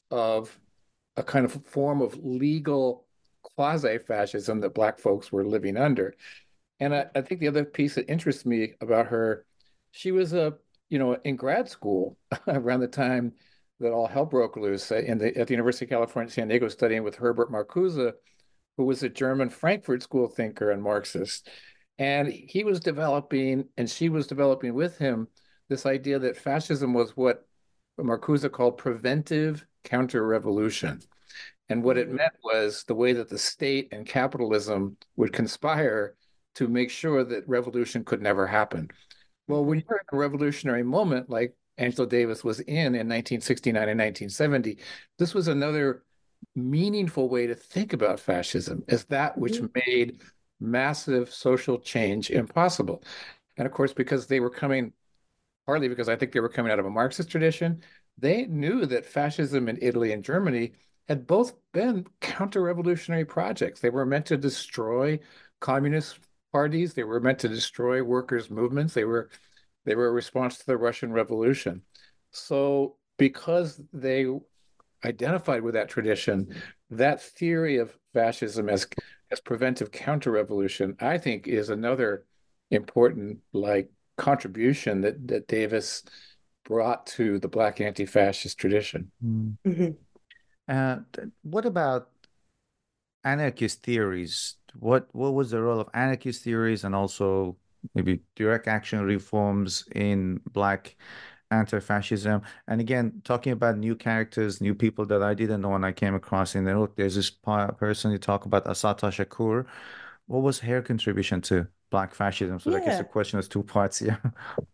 of a kind of form of legal quasi-fascism that Black folks were living under. And I, I think the other piece that interests me about her, she was a, you know, in grad school around the time that all hell broke loose uh, in the, at the University of California, San Diego, studying with Herbert Marcuse, who was a German Frankfurt School thinker and Marxist. And he was developing, and she was developing with him, this idea that fascism was what Marcuse called preventive counter-revolution. And what it meant was the way that the state and capitalism would conspire to make sure that revolution could never happen. Well, when you're in a revolutionary moment like Angela Davis was in in nineteen sixty-nine and nineteen seventy, this was another meaningful way to think about fascism as that which made massive social change impossible. And of course, because they were coming, partly because I think they were coming out of a Marxist tradition, they knew that fascism in Italy and Germany had both been counter-revolutionary projects. They were meant to destroy communist parties. They were meant to destroy workers' movements. They were they were a response to the Russian Revolution. So because they identified with that tradition, that theory of fascism as as preventive counter-revolution, I think, is another important like contribution that that Davis brought to the Black anti-fascist tradition. Mm-hmm. Uh, what about anarchist theories? What what was the role of anarchist theories and also maybe direct action reforms in Black anti-fascism? And again, talking about new characters, new people that I didn't know and I came across in the book. There's this person you talk about, Assata Shakur. What was her contribution to Black fascism? So yeah. I guess the question is two parts here.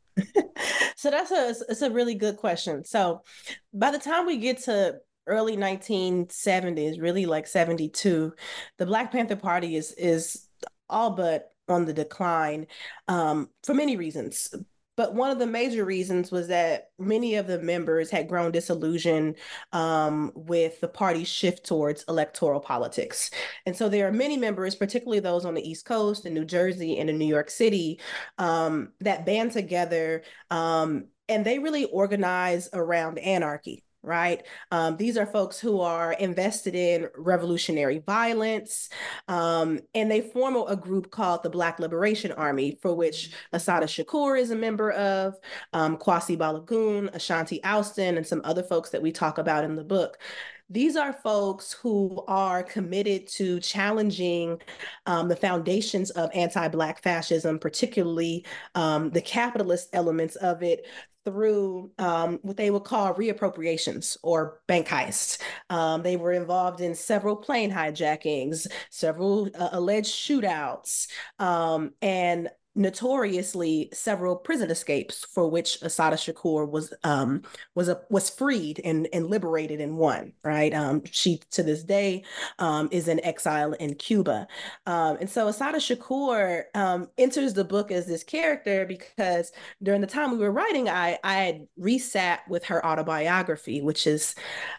So that's a it's a really good question. So by the time we get to early nineteen seventies, really like seventy-two, the Black Panther Party is is all but on the decline um, for many reasons. But one of the major reasons was that many of the members had grown disillusioned um, with the party's shift towards electoral politics. And so there are many members, particularly those on the East Coast, in New Jersey and in New York City, um, that band together um, and they really organize around anarchy. Right. Um, these are folks who are invested in revolutionary violence, um, and they form a group called the Black Liberation Army, for which Assata Shakur is a member of, um, Kwasi Balogun, Ashanti Alston, and some other folks that we talk about in the book. These are folks who are committed to challenging um, the foundations of anti-Black fascism, particularly um, the capitalist elements of it, through um, what they would call reappropriations or bank heists. Um, they were involved in several plane hijackings, several uh, alleged shootouts, um, and notoriously several prison escapes for which Assata Shakur was um, was a, was freed and, and liberated and won. Right, um, she to this day um, is in exile in Cuba, um, and so Assata Shakur um, enters the book as this character because during the time we were writing, I I had resat with her autobiography, which is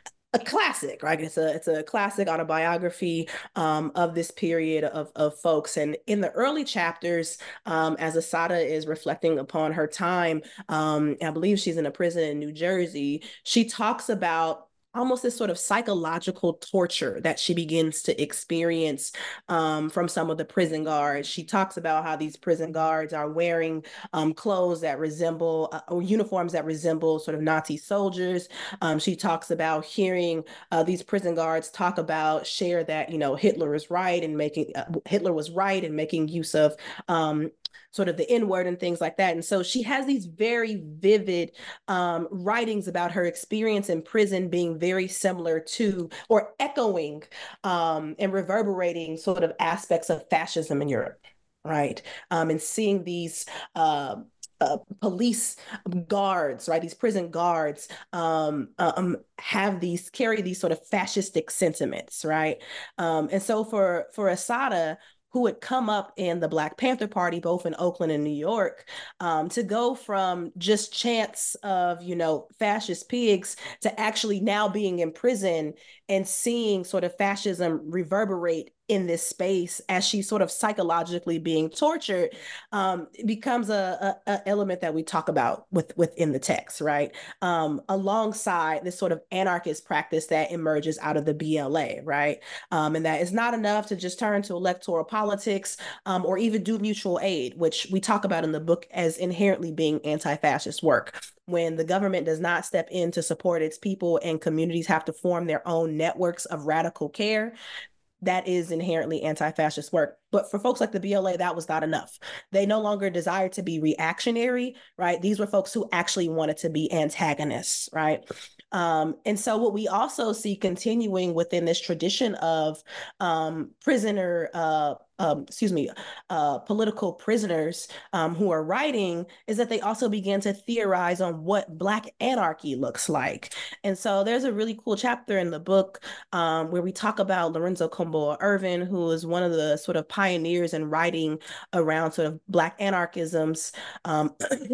a classic, right? It's a it's a classic autobiography um, of this period of of folks. And in the early chapters, um, as Assata is reflecting upon her time, um, I believe she's in a prison in New Jersey. She talks about almost this sort of psychological torture that she begins to experience um, from some of the prison guards. She talks about how these prison guards are wearing um, clothes that resemble, uh, or uniforms that resemble sort of Nazi soldiers. Um, she talks about hearing uh, these prison guards talk about, share that, you know, Hitler is right and making, uh, Hitler was right in making use of um, sort of the N-word and things like that. And so she has these very vivid um, writings about her experience in prison being very similar to or echoing um, and reverberating sort of aspects of fascism in Europe, right? Um, and seeing these uh, uh, police guards, right? These prison guards um, um, have these, carry these sort of fascistic sentiments, right? Um, and so for, for Assata, who had come up in the Black Panther Party, both in Oakland and New York, um, to go from just chants of, you know, fascist pigs to actually now being in prison and seeing sort of fascism reverberate in this space as she's sort of psychologically being tortured, um, it becomes a, a, a element that we talk about with within the text, right? Um, alongside this sort of anarchist practice that emerges out of the B L A, right? Um, and that it's not enough to just turn to electoral politics um, or even do mutual aid, which we talk about in the book as inherently being anti-fascist work. When the government does not step in to support its people and communities have to form their own networks of radical care, that is inherently anti-fascist work. But for folks like the B L A, that was not enough. They no longer desired to be reactionary, right? These were folks who actually wanted to be antagonists, right? Um, and so what we also see continuing within this tradition of um, prisoner, uh, um, excuse me, uh, political prisoners um, who are writing is that they also began to theorize on what Black anarchy looks like. And so there's a really cool chapter in the book um, where we talk about Lorenzo Kombo Irvin, who is one of the sort of pioneers in writing around sort of Black anarchisms. Um,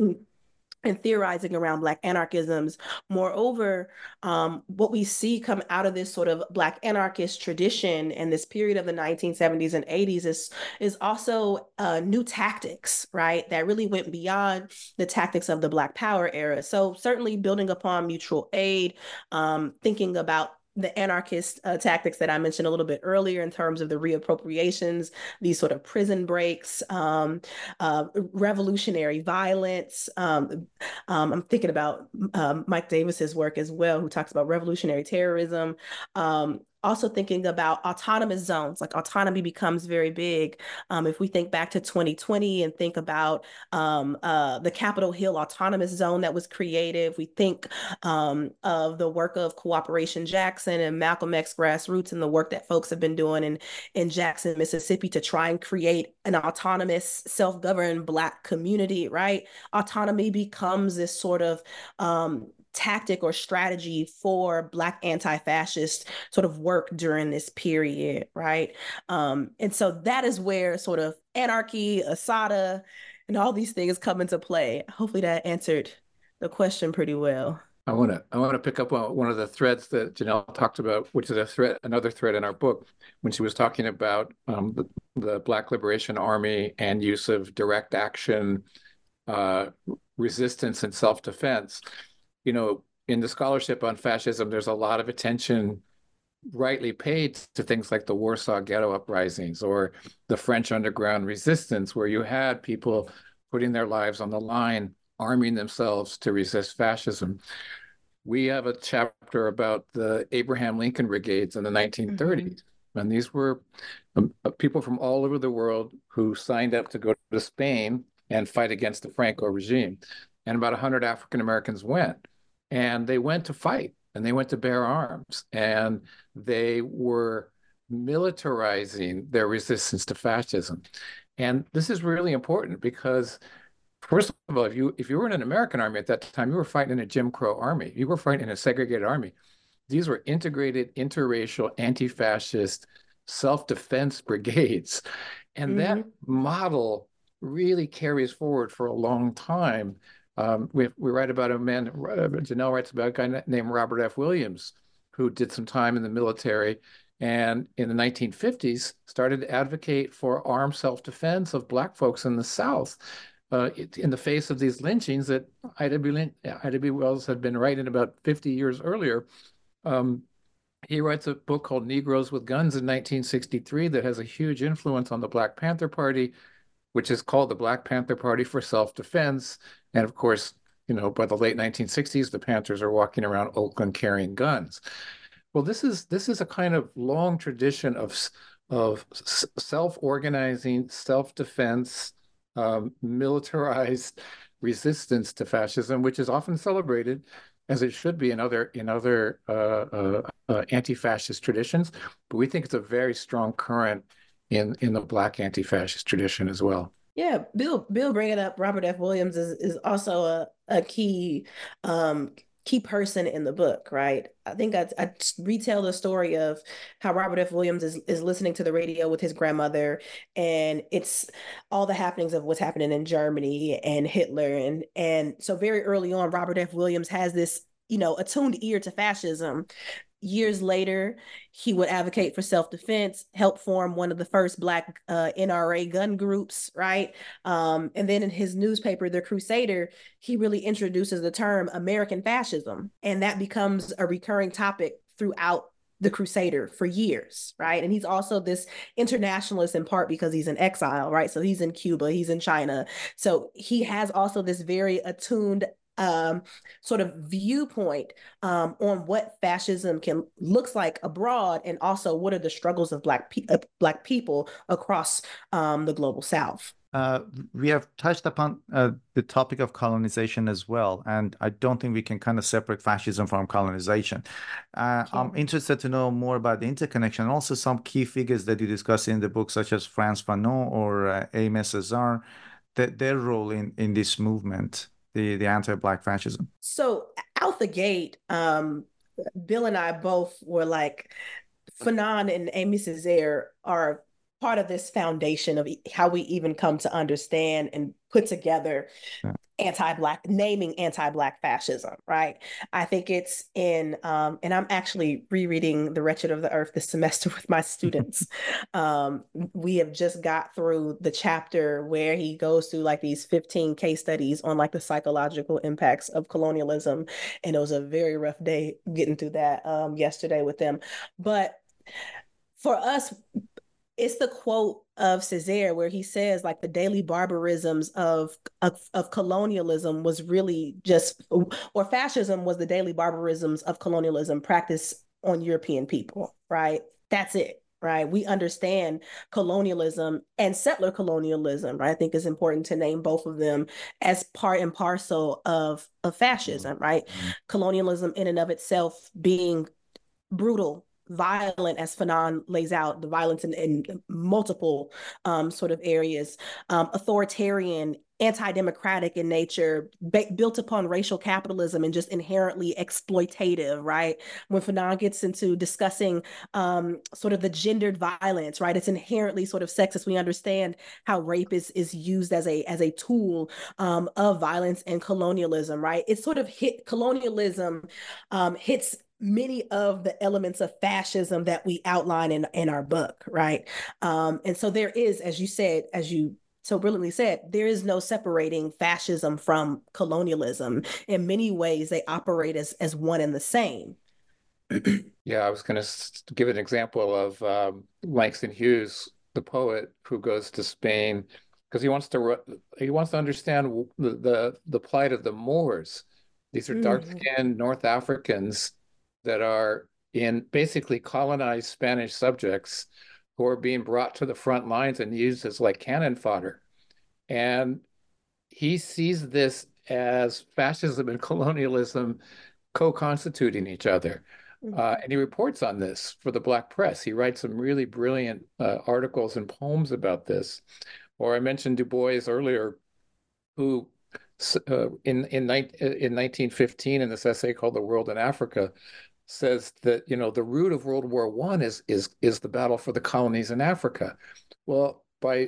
and theorizing around Black anarchisms. Moreover, um, what we see come out of this sort of Black anarchist tradition and this period of the nineteen seventies and eighties is, is also uh, new tactics, right? That really went beyond the tactics of the Black Power era. So certainly building upon mutual aid, um, thinking about the anarchist uh, tactics that I mentioned a little bit earlier in terms of the reappropriations, these sort of prison breaks, um, uh, revolutionary violence. Um, um, I'm thinking about um, Mike Davis's work as well, who talks about revolutionary terrorism. Um, also thinking about autonomous zones, like autonomy becomes very big. Um, if we think back to twenty twenty and think about um, uh, the Capitol Hill Autonomous Zone that was created, we think um, of the work of Cooperation Jackson and Malcolm X Grassroots and the work that folks have been doing in, in Jackson, Mississippi to try and create an autonomous, self-governed Black community, right? Autonomy becomes this sort of um, tactic or strategy for Black anti-fascist sort of work during this period, right? Um, and so that is where sort of anarchy, Asada, and all these things come into play. Hopefully that answered the question pretty well. I want to I want to pick up on one of the threads that Janelle talked about, which is a thread, another thread in our book, when she was talking about um, the, the Black Liberation Army and use of direct action, uh, resistance, and self-defense. You know, in the scholarship on fascism, there's a lot of attention rightly paid to things like the Warsaw Ghetto uprisings or the French underground resistance, where you had people putting their lives on the line, arming themselves to resist fascism. We have a chapter about the Abraham Lincoln Brigades in the nineteen thirties. Mm-hmm. And these were um, people from all over the world who signed up to go to Spain and fight against the Franco regime. And about one hundred African Americans went. And they went to fight, and they went to bear arms, and they were militarizing their resistance to fascism. And this is really important because, first of all, if you if you were in an American army at that time, you were fighting in a Jim Crow army. You were fighting in a segregated army. These were integrated, interracial, anti-fascist, self-defense brigades. And mm-hmm. that model really carries forward for a long time. Um, we we write about a man, Janelle writes about a guy named Robert F. Williams, who did some time in the military, and in the nineteen fifties started to advocate for armed self-defense of Black folks in the South, uh, in the face of these lynchings that Ida B. Lin- Ida B. Wells had been writing about fifty years earlier. Um, he writes a book called Negroes with Guns in nineteen sixty-three that has a huge influence on the Black Panther Party, which is called the Black Panther Party for Self-Defense. And of course, you know, by the late nineteen sixties, the Panthers are walking around Oakland carrying guns. Well, this is this is a kind of long tradition of, of self-organizing, self-defense, um, militarized resistance to fascism, which is often celebrated, as it should be in other in other uh, uh, uh, anti-fascist traditions. But we think it's a very strong current in in the Black anti-fascist tradition as well. Yeah, Bill Bill bringing up Robert F. Williams is, is also a, a key um, key person in the book, right? I think I, I retell the story of how Robert F. Williams is, is listening to the radio with his grandmother, and it's all the happenings of what's happening in Germany and Hitler. And, and so very early on, Robert F. Williams has this, you know, attuned ear to fascism, years later, he would advocate for self-defense, help form one of the first Black uh, N R A gun groups, right? Um, and then in his newspaper, The Crusader, he really introduces the term American fascism, and that becomes a recurring topic throughout The Crusader for years, right? And he's also this internationalist in part because he's in exile, right? So he's in Cuba, he's in China. So he has also this very attuned um, sort of viewpoint um, on what fascism can looks like abroad, and also what are the struggles of Black pe- uh, Black people across um, the global South. Uh, we have touched upon uh, the topic of colonization as well, and I don't think we can kind of separate fascism from colonization. Uh, I'm interested to know more about the interconnection, and also some key figures that you discuss in the book, such as Frantz Fanon or uh, Aimé Césaire, that their role in in this movement, the the anti-Black fascism. So out the gate, um, Bill and I both were like, Fanon and Aimé Césaire are part of this foundation of how we even come to understand and put together yeah. anti-Black, naming anti-Black fascism, right? I think it's in, um, and I'm actually rereading The Wretched of the Earth this semester with my students. um, we have just got through the chapter where he goes through like these fifteen case studies on like the psychological impacts of colonialism. And it was a very rough day getting through that um, yesterday with them. But for us, it's the quote of Césaire where he says like the daily barbarisms of, of of colonialism was really just, or fascism was the daily barbarisms of colonialism practiced on European people, right? That's it, right? We understand colonialism and settler colonialism, right? I think it's important to name both of them as part and parcel of, of fascism, right? Mm-hmm. Colonialism in and of itself being brutal, violent, as Fanon lays out, the violence in, in multiple um, sort of areas, um, authoritarian, anti-democratic in nature, ba- built upon racial capitalism and just inherently exploitative, right? When Fanon gets into discussing um, sort of the gendered violence, right? It's inherently sort of sexist. We understand how rape is, is used as a, as a tool um, of violence and colonialism, right? It's sort of hit, colonialism um, hits many of the elements of fascism that we outline in, in our book, right? Um, and so there is, as you said, as you so brilliantly said, there is no separating fascism from colonialism. In many ways, they operate as, as one and the same. Yeah, I was going to give an example of um, Langston Hughes, the poet who goes to Spain because he wants to he wants to understand the the, the plight of the Moors. These are dark-skinned North Africans that are in basically colonized Spanish subjects who are being brought to the front lines and used as like cannon fodder. And he sees this as fascism and colonialism co-constituting each other. Uh, and he reports on this for the Black press. He writes some really brilliant uh, articles and poems about this. Or I mentioned Du Bois earlier, who uh, in, in, in nineteen fifteen in this essay called The World in Africa, says that, you know, the root of World War One is is is the battle for the colonies in Africa. Well, by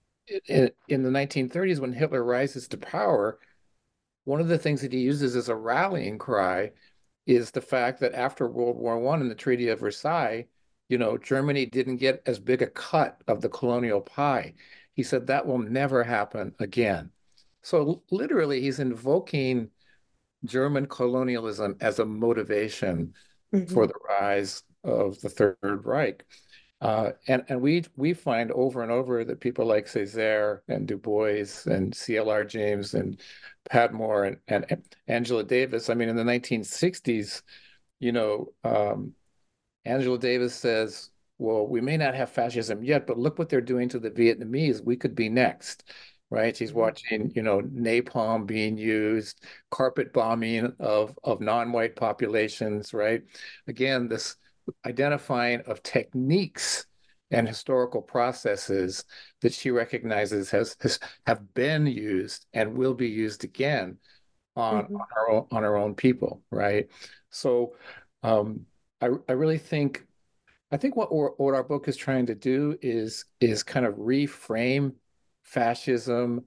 in, in the nineteen thirties, when Hitler rises to power, one of the things that he uses as a rallying cry is the fact that after World War One and the Treaty of Versailles, you know, Germany didn't get as big a cut of the colonial pie. He said that will never happen again. So literally, he's invoking German colonialism as a motivation mm-hmm. for the rise of the Third Reich. Uh, and and we we find over and over that people like Césaire and Du Bois and C L R James and Padmore and, and Angela Davis, I mean, in the nineteen sixties, you know, um, Angela Davis says, well, we may not have fascism yet, but look what they're doing to the Vietnamese. We could be next. Right. She's watching, you know, napalm being used, carpet bombing of, of non-white populations. Right. Again, this identifying of techniques and historical processes that she recognizes has, has have been used and will be used again on, mm-hmm. on our own on our own people. Right. So um, I I really think I think what what our book is trying to do is is kind of reframe fascism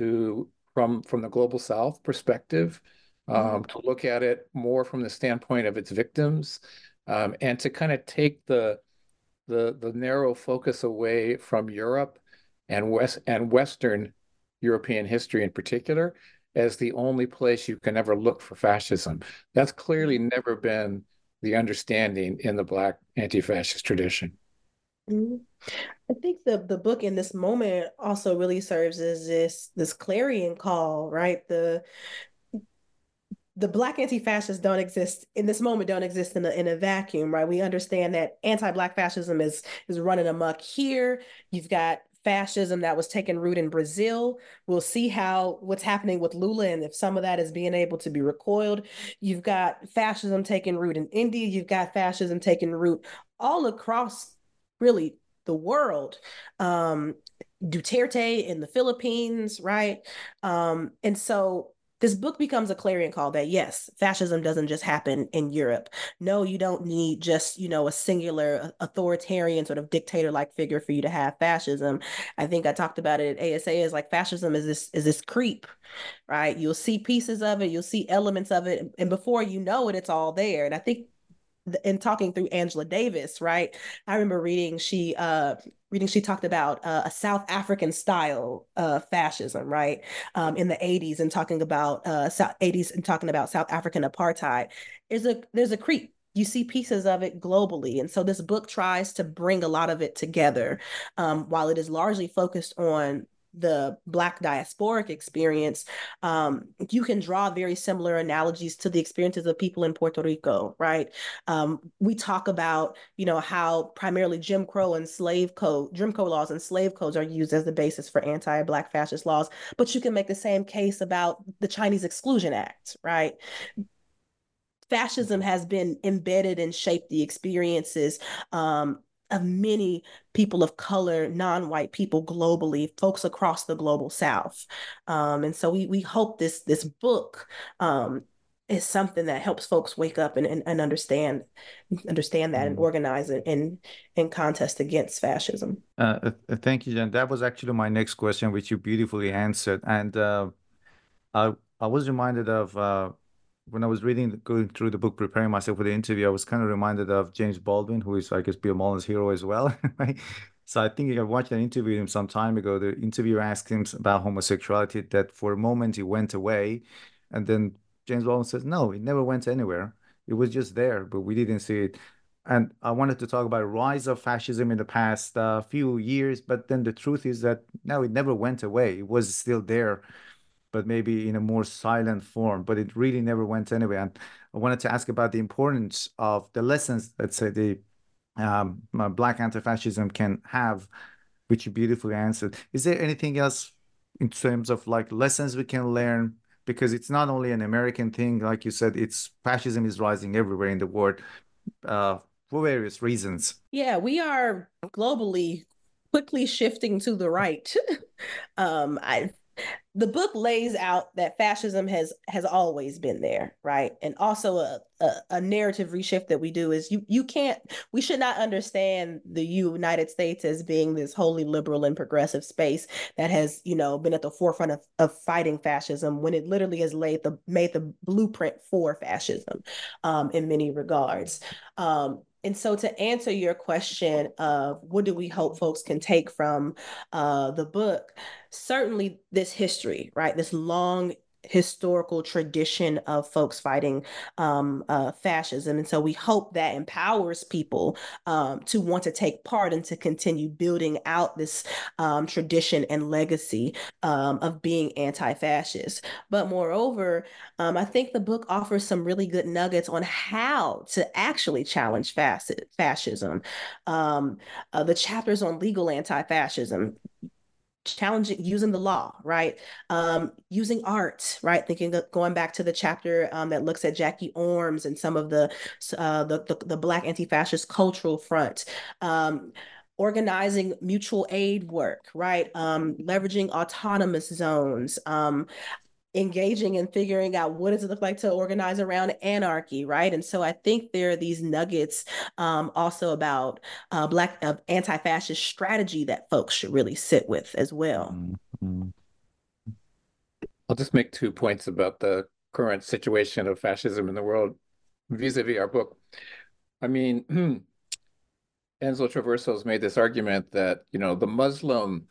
to from from the global South perspective, um, mm-hmm. to look at it more from the standpoint of its victims, um, and to kind of take the the the narrow focus away from Europe and West and Western European history in particular as the only place you can ever look for fascism. That's clearly never been the understanding in the Black anti-fascist tradition. Mhm. I think the the book in this moment also really serves as this this clarion call, right? The the Black anti-fascists don't exist in this moment, don't exist in a in a vacuum, right? We understand that anti-Black fascism is is running amok here. You've got fascism that was taking root in Brazil. We'll see how what's happening with Lula and if some of that is being able to be recoiled. You've got fascism taking root in India. You've got fascism taking root all across really the world. Um, Duterte in the Philippines, right? Um, and so this book becomes a clarion call that yes, fascism doesn't just happen in Europe. No, you don't need just, you know, a singular authoritarian sort of dictator-like figure for you to have fascism. I think I talked about it at A S A is like fascism is this is this creep, right? You'll see pieces of it, you'll see elements of it, and before you know it, it's all there. And I think in talking through Angela Davis, right? I remember reading she uh reading she talked about uh, a South African style uh fascism, right? Um, in the eighties and talking about uh South eighties and talking about South African apartheid. There's a there's a creep. You see pieces of it globally. And so this book tries to bring a lot of it together. Um, while it is largely focused on the Black diasporic experience, um, you can draw very similar analogies to the experiences of people in Puerto Rico, right? Um, we talk about, you know, how primarily Jim Crow and slave code, Jim Crow laws and slave codes are used as the basis for anti-Black fascist laws, but you can make the same case about the Chinese Exclusion Act, right? Fascism has been embedded and shaped the experiences um, of many people of color, non-white people globally, folks across the global South. Um, and so we we hope this this book um, is something that helps folks wake up and, and, and understand understand that and Mm. organize it in in contest against fascism. Uh, uh, thank you, Jen. That was actually my next question, which you beautifully answered. And uh, I I was reminded of uh, when I was reading, going through the book, preparing myself for the interview. I was kind of reminded of James Baldwin, who is, I guess, Bill Mullen's hero as well, right? So I think I watched an interview with him some time ago. The interviewer asked him about homosexuality, that for a moment he went away, and then James Baldwin says, "No, it never went anywhere. It was just there, but we didn't see it." And I wanted to talk about rise of fascism in the past uh, few years, but then the truth is that no, it never went away. It was still there, but maybe in a more silent form, but it really never went anywhere. And I wanted to ask about the importance of the lessons, let's say, the um, uh, Black anti-fascism can have, which you beautifully answered. Is there anything else in terms of like lessons we can learn? Because it's not only an American thing, like you said, it's fascism is rising everywhere in the world uh, for various reasons. Yeah, we are globally quickly shifting to the right. um, I the book lays out that fascism has has always been there, right? And also a, a, a narrative reshift that we do is you you can't we should not understand the United States as being this wholly liberal and progressive space that has, you know, been at the forefront of, of fighting fascism when it literally has laid the made the blueprint for fascism um, in many regards. Um, and so to answer your question of what do we hope folks can take from uh, the book, certainly this history, right? This long historical tradition of folks fighting um, uh, fascism. And so we hope that empowers people um, to want to take part and to continue building out this um, tradition and legacy um, of being anti-fascist. But moreover, um, I think the book offers some really good nuggets on how to actually challenge fasc- fascism. Um, uh, the chapters on legal anti-fascism, challenging using the law, right? Um, using art, right? Thinking of going back to the chapter um, that looks at Jackie Orms and some of the uh, the, the the Black anti-fascist cultural front. Um, organizing mutual aid work, right? Um, leveraging autonomous zones, um, engaging and figuring out what does it look like to organize around anarchy, right? And so I think there are these nuggets um, also about uh, Black uh, anti-fascist strategy that folks should really sit with as well. Mm-hmm. I'll just make two points about the current situation of fascism in the world vis-a-vis our book. I mean, Enzo Traverso has made this argument that, you know, the Muslim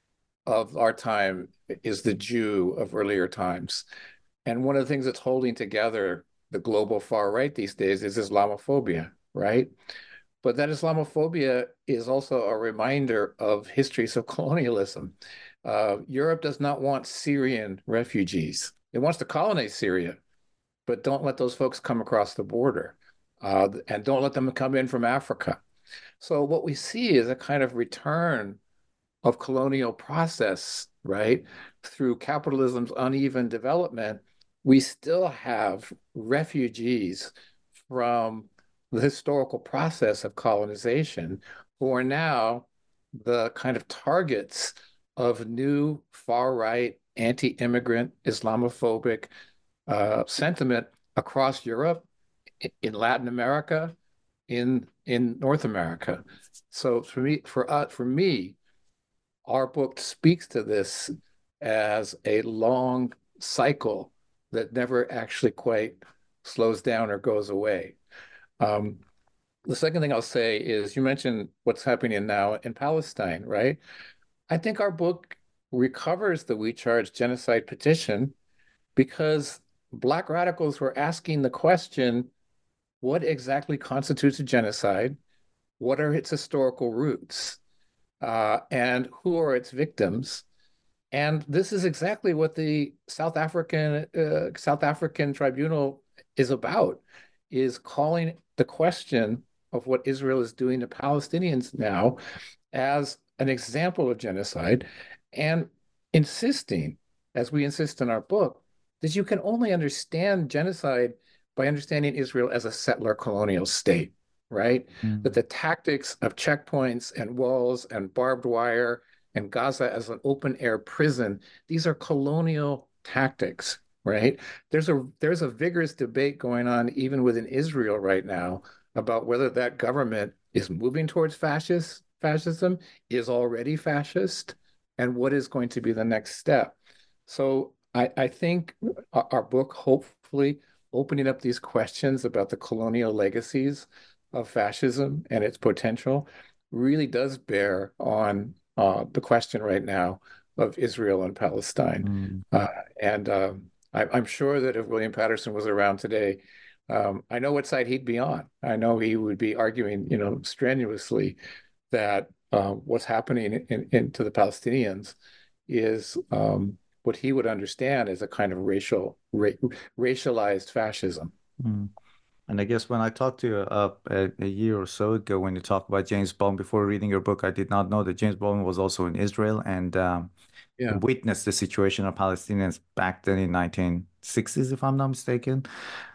of our time is the Jew of earlier times. And one of the things that's holding together the global far right these days is Islamophobia, right? But that Islamophobia is also a reminder of histories of colonialism. Uh, Europe does not want Syrian refugees. It wants to colonize Syria, but don't let those folks come across the border, uh, and don't let them come in from Africa. So what we see is a kind of return of colonial process, right? Through capitalism's uneven development, we still have refugees from the historical process of colonization who are now the kind of targets of new far-right, anti-immigrant, Islamophobic uh, sentiment across Europe, in Latin America, in in North America. So for me, for uh, for me, our book speaks to this as a long cycle that never actually quite slows down or goes away. Um, the second thing I'll say is you mentioned what's happening now in Palestine, right? I think our book recovers the We Charge Genocide petition because Black radicals were asking the question, what exactly constitutes a genocide? What are its historical roots? Uh, and who are its victims? And this is exactly what the South African uh, South African Tribunal is about, is calling the question of what Israel is doing to Palestinians now as an example of genocide, and insisting, as we insist in our book, that you can only understand genocide by understanding Israel as a settler colonial state, right? Mm. That the tactics of checkpoints and walls and barbed wire and Gaza as an open air prison, these are colonial tactics, right? There's a there's a vigorous debate going on even within Israel right now about whether that government is moving towards fascist fascism, is already fascist, and what is going to be the next step. So I, I think our, our book, hopefully opening up these questions about the colonial legacies of fascism and its potential, really does bear on uh, the question right now of Israel and Palestine. Mm. Uh, and uh, I, I'm sure that if William Patterson was around today, um, I know what side he'd be on. I know he would be arguing, you know, strenuously that uh, what's happening in, in, to the Palestinians is um, what he would understand as a kind of racial, ra racialized fascism. Mm. And I guess when I talked to you uh, a, a year or so ago, when you talked about James Baldwin, before reading your book, I did not know that James Baldwin was also in Israel and um, yeah. witnessed the situation of Palestinians back then in nineteen sixties, if I'm not mistaken,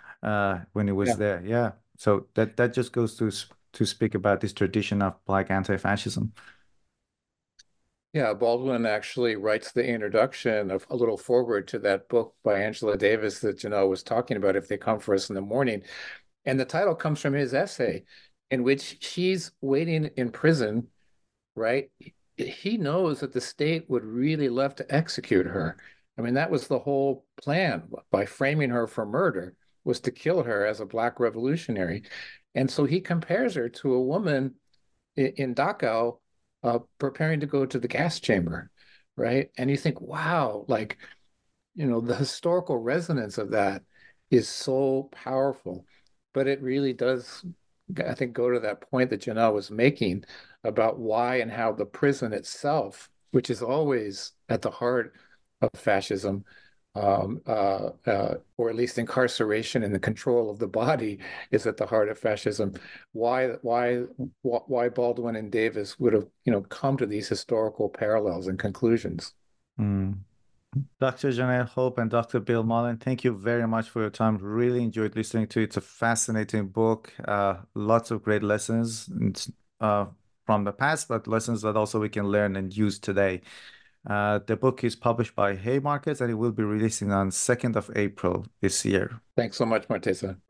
uh, when he was yeah. there. Yeah. So that, that just goes to to speak about this tradition of Black anti-fascism. Yeah, Baldwin actually writes the introduction of a little forward to that book by Angela Davis that Janelle was talking about, If They Come For Us in the Morning. And the title comes from his essay in which she's waiting in prison, right? He knows that the state would really love to execute her. I mean, that was the whole plan by framing her for murder, was to kill her as a Black revolutionary. And so he compares her to a woman in, in Dachau uh, preparing to go to the gas chamber, right? And you think, wow, like, you know, the historical resonance of that is so powerful. But it really does, I think, go to that point that Janelle was making about why and how the prison itself, which is always at the heart of fascism, Um, uh, uh, or at least incarceration and the control of the body, is at the heart of fascism. Why, why, why Baldwin and Davis would have, you know, come to these historical parallels and conclusions. Mm. Doctor Janelle Hope and Doctor Bill Mullen, thank you very much for your time. Really enjoyed listening to it. It's a fascinating book. Uh, lots of great lessons uh, from the past, but lessons that also we can learn and use today. Uh, the book is published by Haymarket and it will be releasing on second of April this year. Thanks so much, Martesa.